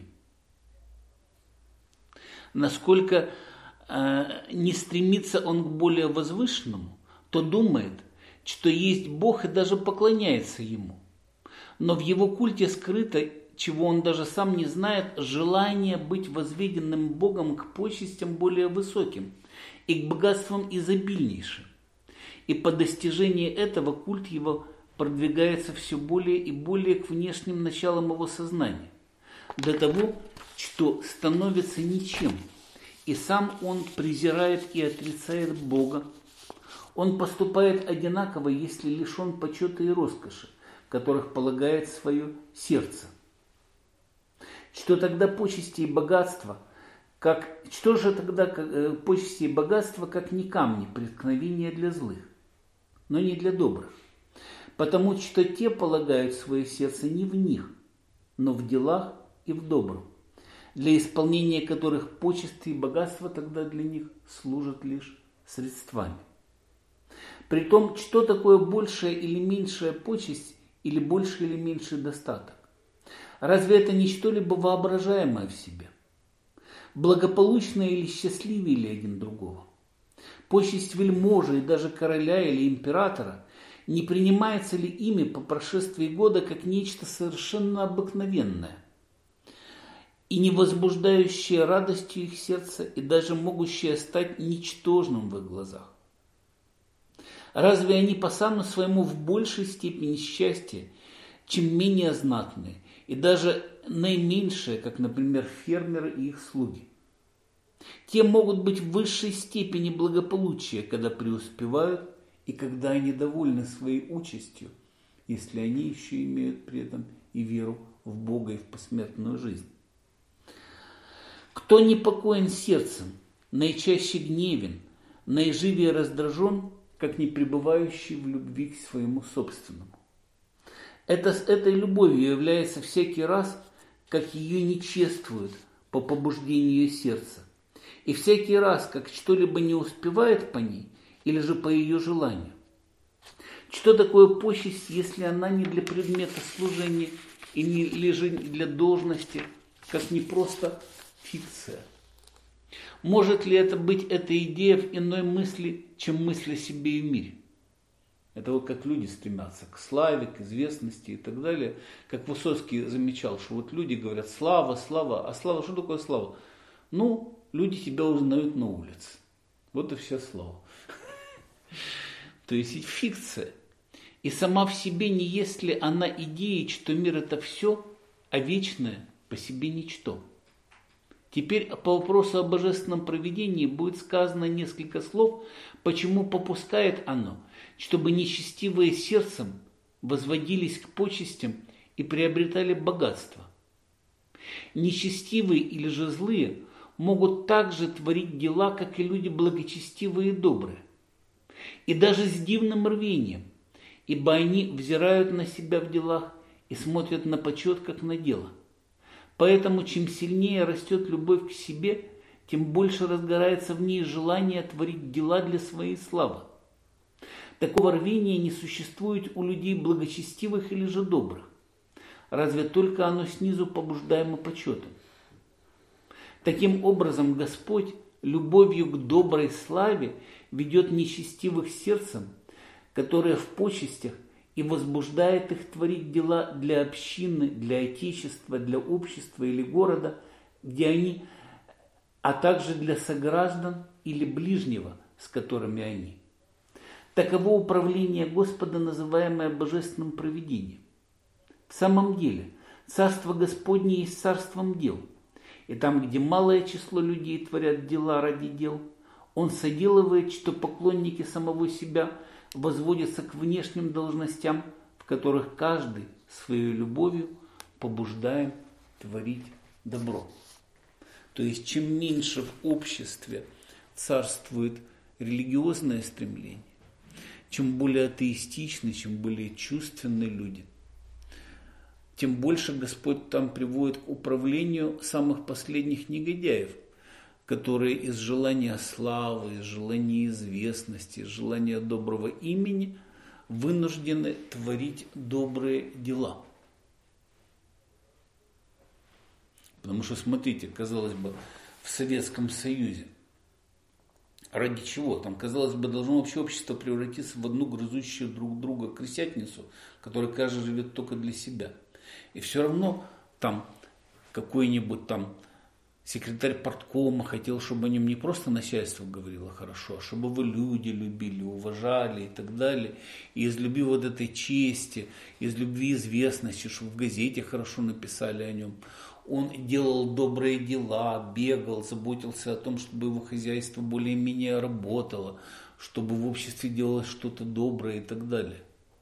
Насколько не стремится он к более возвышенному, то думает, что есть Бог и даже поклоняется Ему. Но в его культе скрыто, чего он даже сам не знает, желание быть возведенным Богом к почестям более высоким и к богатствам изобильнейшим. И по достижении этого культ его продвигается все более и более к внешним началам его сознания, до того, что становится ничем, и сам он презирает и отрицает Бога. Он поступает одинаково, если лишен почета и роскоши, которых полагает свое сердце. Что тогда почести и богатство, что же тогда почести и богатство, как не камни, преткновения для злых, но не для добрых? Потому что те полагают свое сердце не в них, но в делах и в добром, для исполнения которых почести и богатство тогда для них служат лишь средствами. Притом, что такое большая или меньшая почесть или больший или меньший достаток? Разве это не что-либо воображаемое в себе? Благополучное или счастливее ли один другого? Почесть вельможи и даже короля или императора не принимается ли ими по прошествии года как нечто совершенно обыкновенное и не возбуждающее радостью их сердца и даже могущее стать ничтожным в их глазах? Разве они по самому своему в большей степени счастья, чем менее знатные и даже наименьшие, как, например, фермеры и их слуги? Те могут быть в высшей степени благополучия, когда преуспевают и когда они довольны своей участью, если они еще имеют при этом и веру в Бога и в посмертную жизнь. Кто непокоен сердцем, наичаще гневен, наиживее раздражен, как не пребывающий в любви к своему собственному. Этой любовью является всякий раз, как ее не чествуют по побуждению сердца, и всякий раз, как что-либо не успевает по ней, или же по ее желанию. Что такое почесть, если она не для предмета служения и не лежит для должности, как не просто фикция? Может ли это быть эта идея в иной мысли, чем мысль о себе и мире? Это вот как люди стремятся к славе, к известности и так далее. Как Высоцкий замечал, что вот люди говорят слава, слава. А слава, что такое слава? Ну, люди тебя узнают на улице. Вот и вся слава. То есть фикция. И сама в себе не есть ли она идеей, что мир это все, а вечное по себе ничто. Теперь по вопросу о божественном провидении будет сказано несколько слов, почему попускает оно, чтобы нечестивые сердцем возводились к почестям и приобретали богатство. Нечестивые или же злые могут также творить дела, как и люди благочестивые и добрые, и даже с дивным рвением, ибо они взирают на себя в делах и смотрят на почет, как на дело. Поэтому, чем сильнее растет любовь к себе, тем больше разгорается в ней желание творить дела для своей славы. Такого рвения не существует у людей благочестивых или же добрых. Разве только оно снизу побуждаемо почетом. Таким образом, Господь любовью к доброй славе ведет нечестивых сердцем, которые в почестях, и возбуждает их творить дела для общины, для отечества, для общества или города, где они, а также для сограждан или ближнего, с которыми они. Таково управление Господа, называемое божественным провидением. В самом деле, Царство Господне есть царством дел, и там, где малое число людей творят дела ради дел, Он соделывает, что поклонники самого себя возводятся к внешним должностям, в которых каждый своей любовью побуждаем творить добро. То есть, чем меньше в обществе царствует религиозное стремление, чем более атеистичны, чем более чувственны люди, тем больше Господь там приводит к управлению самых последних негодяев, которые из желания славы, из желания известности, из желания доброго имени вынуждены творить добрые дела. Потому что, смотрите, казалось бы, в Советском Союзе ради чего? Там, казалось бы, должно вообще общество превратиться в одну грызущую друг друга крысятницу, которая каждый живет только для себя. И все равно там какой-нибудь там секретарь парткома хотел, чтобы о нем не просто начальство говорило хорошо, а чтобы его люди любили, уважали и так далее. И из любви вот этой чести, из любви известности, чтобы в газете хорошо написали о нем. Он делал добрые дела, бегал, заботился о том, чтобы его хозяйство более-менее работало, чтобы в обществе делалось что-то доброе и так далее.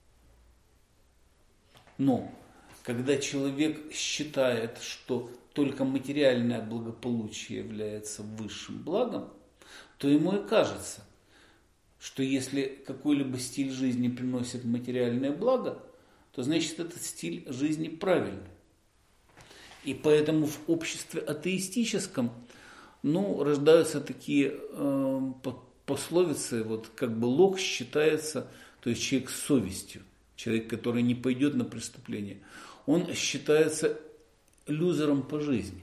Но когда человек считает, что только материальное благополучие является высшим благом, то ему и кажется, что если какой-либо стиль жизни приносит материальное благо, то значит этот стиль жизни правильный. И поэтому в обществе атеистическом рождаются такие пословицы, вот как бы лох считается, то есть человек с совестью, человек, который не пойдет на преступление, он считается лузером по жизни.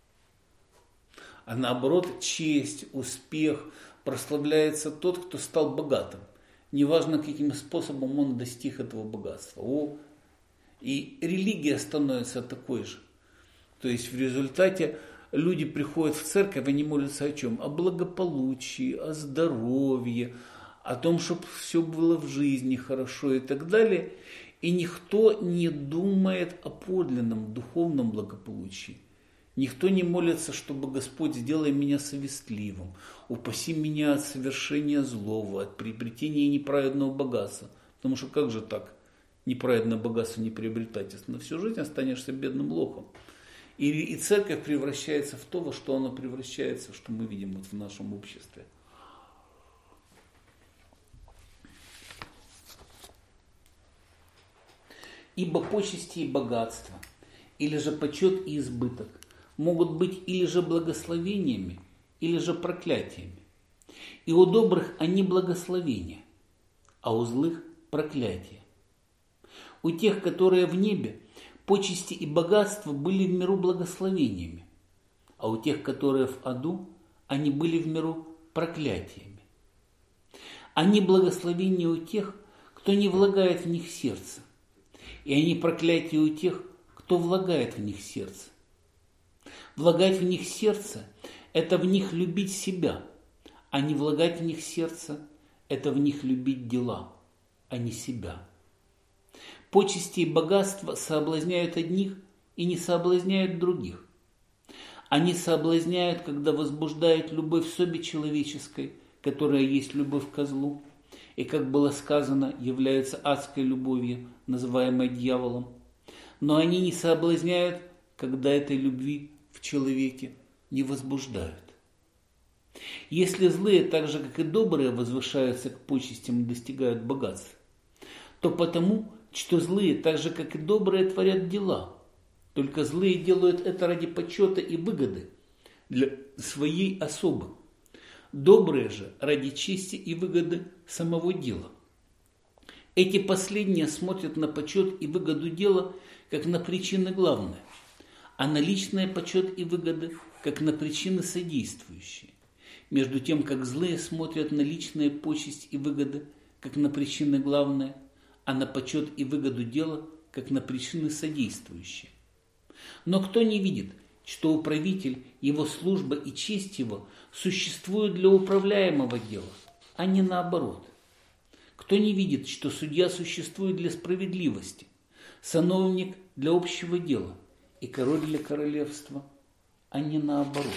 А наоборот, честь, успех прославляется тот, кто стал богатым. Неважно, каким способом он достиг этого богатства. И религия становится такой же. То есть в результате люди приходят в церковь, они молятся о чем? О благополучии, о здоровье, о том, чтобы все было в жизни хорошо и так далее. И никто не думает о подлинном духовном благополучии. Никто не молится, чтобы Господь сделай меня совестливым, упаси меня от совершения злого, от приобретения неправедного богатства. Потому что как же так? Неправедное богатство не приобретать, если на всю жизнь останешься бедным лохом. И церковь превращается в то, во что она превращается, что мы видим вот в нашем обществе. Ибо почести и богатство, или же почет и избыток могут быть или же благословениями, или же проклятиями. И у добрых они благословения, а у злых проклятия. У тех, которые в небе, почести и богатство были в миру благословениями, а у тех, которые в аду, они были в миру проклятиями. Они благословения у тех, кто не влагает в них сердце, и они проклятия у тех, кто влагает в них сердце. Влагать в них сердце – это в них любить себя, а не влагать в них сердце – это в них любить дела, а не себя. Почести и богатство соблазняют одних и не соблазняют других. Они соблазняют, когда возбуждает любовь в собе человеческой, которая есть любовь ко злу, и, как было сказано, является адской любовью, называемой дьяволом. Но они не соблазняют, когда этой любви в человеке не возбуждают. Если злые, так же как и добрые, возвышаются к почестям и достигают богатства, то потому, что злые, так же как и добрые, творят дела. Только злые делают это ради почета и выгоды для своей особы. Добрые же ради чести и выгоды самого дела. Эти последние смотрят на почет и выгоду дела как на причины главные, а на личные почет и выгоды как на причины содействующие. Между тем, как злые смотрят на личные почесть и выгоды как на причины главные, а на почет и выгоду дела как на причины содействующие. Но кто не видит, что управитель, его служба и честь его существуют для управляемого дела, а не наоборот? Кто не видит, что судья существует для справедливости, сановник для общего дела и король для королевства, а не наоборот?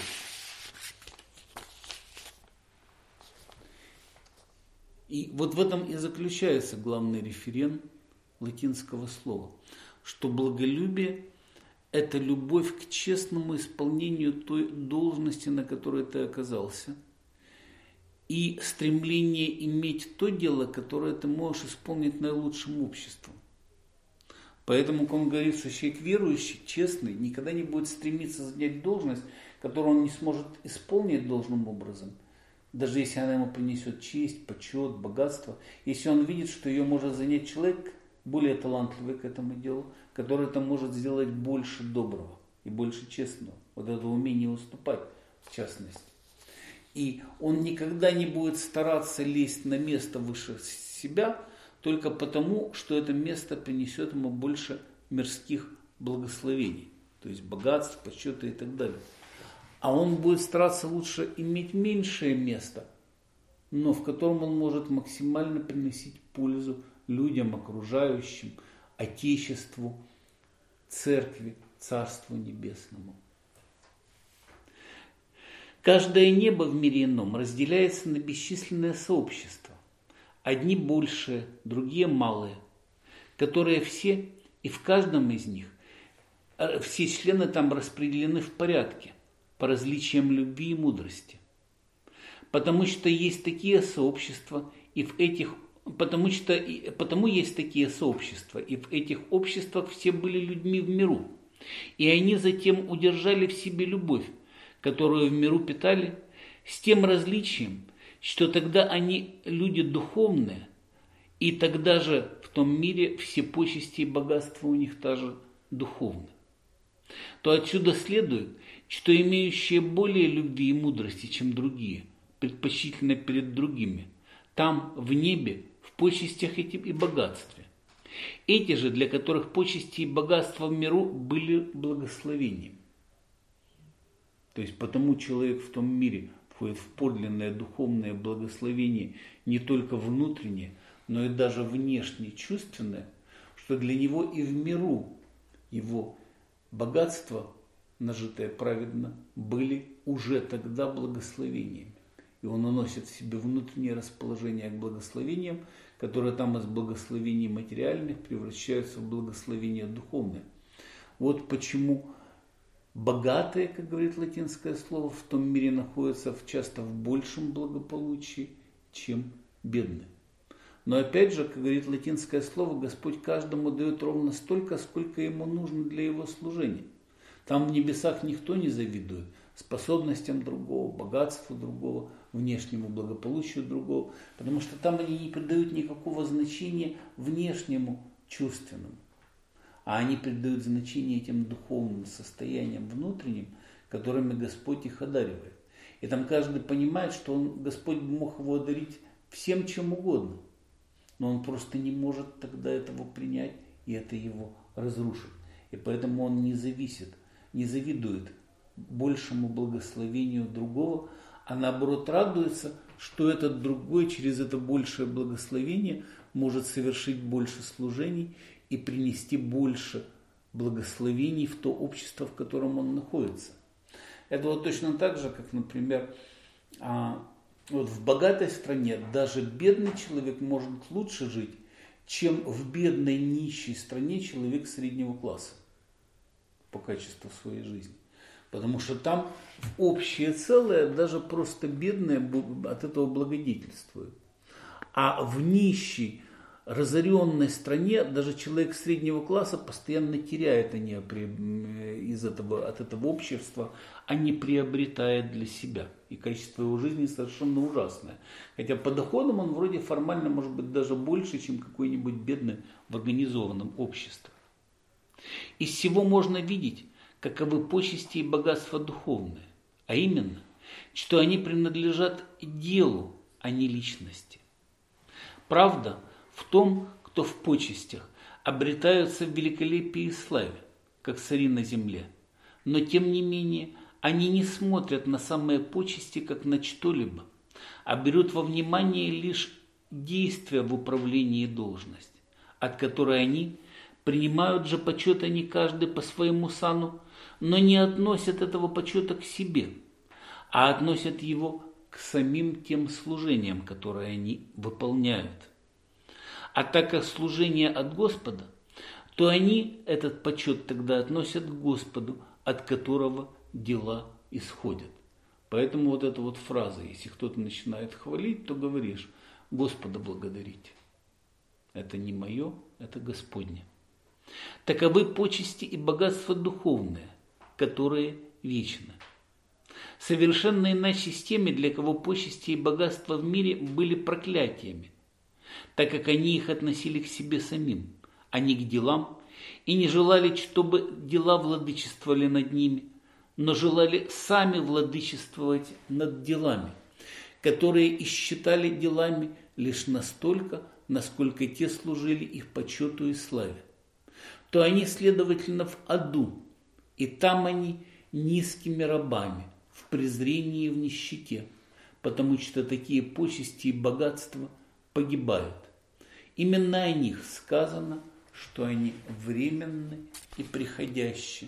И вот в этом и заключается главный референ латинского слова, что благолюбие – это любовь к честному исполнению той должности, на которой ты оказался, и стремление иметь то дело, которое ты можешь исполнить наилучшим обществом. Поэтому, как он говорит, что человек верующий, честный, никогда не будет стремиться занять должность, которую он не сможет исполнить должным образом, даже если она ему принесет честь, почет, богатство, если он видит, что ее может занять человек, более талантливый к этому делу, который это может сделать больше доброго и больше честного. вот это умение уступать, в частности. И он никогда не будет стараться лезть на место выше себя, только потому, что это место принесет ему больше мирских благословений, то есть богатств, почета и так далее. А он будет стараться лучше иметь меньшее место, но в котором он может максимально приносить пользу людям, окружающим, Отечеству, Церкви, Царству Небесному. Каждое небо в мире ином разделяется на бесчисленные сообщества. Одни большие, другие малые, которые все, и в каждом из них, все члены там распределены в порядке, по различиям любви и мудрости. Потому что есть такие сообщества, и в этих Потому есть такие сообщества, и в этих обществах все были людьми в миру, и они затем удержали в себе любовь, которую в миру питали, с тем различием, что тогда они люди духовные, и тогда же в том мире все почести и богатства у них тоже духовны. То отсюда следует, что имеющие более любви и мудрости, чем другие, предпочтительно перед другими, там, в небе, в почестях и богатстве. Эти же, для которых почести и богатства в миру были благословением. То есть потому человек в том мире входит в подлинное духовное благословение не только внутреннее, но и даже внешне чувственное, что для него и в миру его богатства, нажитые праведно, были уже тогда благословениями. И он уносит в себе внутреннее расположение к благословениям, которые там из благословений материальных превращаются в благословения духовные. Вот почему богатые, как говорит латинское слово, в том мире находятся часто в большем благополучии, чем бедные. Но опять же, как говорит латинское слово, Господь каждому дает ровно столько, сколько ему нужно для его служения. Там в небесах никто не завидует способностям другого, богатству другого, внешнему благополучию другого, потому что там они не придают никакого значения внешнему чувственному, а они придают значение этим духовным состояниям внутренним, которыми Господь их одаривает. И там каждый понимает, что Господь мог его одарить всем чем угодно, но он просто не может тогда этого принять, и это его разрушит. И поэтому он не завидует большему благословению другого, а наоборот радуется, что этот другой через это большее благословение может совершить больше служений и принести больше благословений в то общество, в котором он находится. Это вот точно так же, как, например, вот в богатой стране даже бедный человек может лучше жить, чем в бедной нищей стране человек среднего класса по качеству своей жизни. Потому что там в общее целое даже просто бедные от этого благодетельствуют. А в нищей, разоренной стране даже человек среднего класса постоянно теряет от этого общества, а не приобретает для себя. И качество его жизни совершенно ужасное. Хотя по доходам он вроде формально может быть даже больше, чем какой-нибудь бедный в организованном обществе. Из всего можно видеть, каковы почести и богатства духовные, а именно, что они принадлежат делу, а не личности. Правда в том, кто в почестях обретаются в великолепии и славе, как цари на земле, но тем не менее они не смотрят на самые почести, как на что-либо, а берут во внимание лишь действия в управлении и должность, от которой они принимают же почет они каждый по своему сану, но не относят этого почета к себе, а относят его к самим тем служениям, которые они выполняют. А так как служение от Господа, то они этот почет тогда относят к Господу, от которого дела исходят. Поэтому вот эта вот фраза, если кто-то начинает хвалить, то говоришь: Господа благодарить. Это не мое, это Господне. Таковы почести и богатства духовные, которые вечны. Совершенно иначе с теми, для кого почести и богатства в мире были проклятиями, так как они их относили к себе самим, а не к делам, и не желали, чтобы дела владычествовали над ними, но желали сами владычествовать над делами, которые и считали делами лишь настолько, насколько те служили их почету и славе, то они, следовательно, в аду, и там они низкими рабами, в презрении и в нищете, потому что такие почести и богатства погибают. Именно о них сказано, что они временны и приходящие.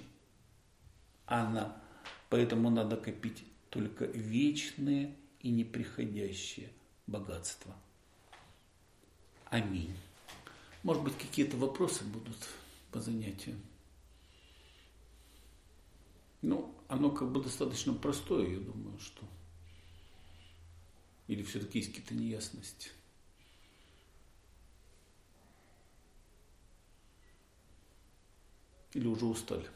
Поэтому надо копить только вечные и неприходящие богатства. Аминь. Может быть, какие-то вопросы будут по занятию? Оно как бы достаточно простое, я думаю, что... Или все-таки есть какие-то неясности? Или уже устали?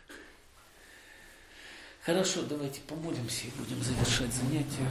Хорошо, давайте помолимся и будем завершать занятие.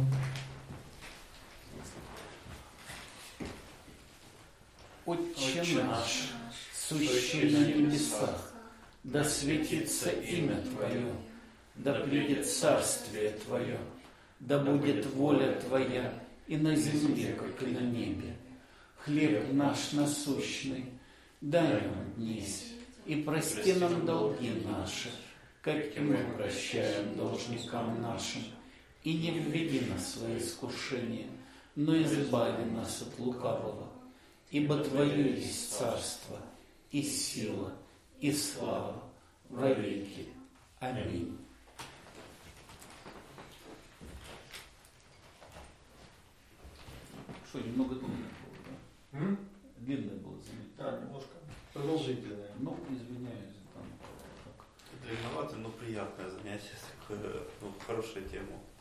Отче наш, сущий на небесах, да светится имя Твое, да придет царствие Твое, да будет воля Твоя и на земле, как и на небе. Хлеб наш насущный дай нам днесь, и прости нам долги наши, как и мы прощаем должникам нашим. И не введи нас в свои искушения, но избави нас от лукавого. Ибо Твое есть царство, и сила, и слава во веки. Аминь. Что, немного длинное было, да? Длинное было занятие. Да, немножко продолжительное. Извиняюсь. Длинновато, но приятное занятие, такое, хорошая тема.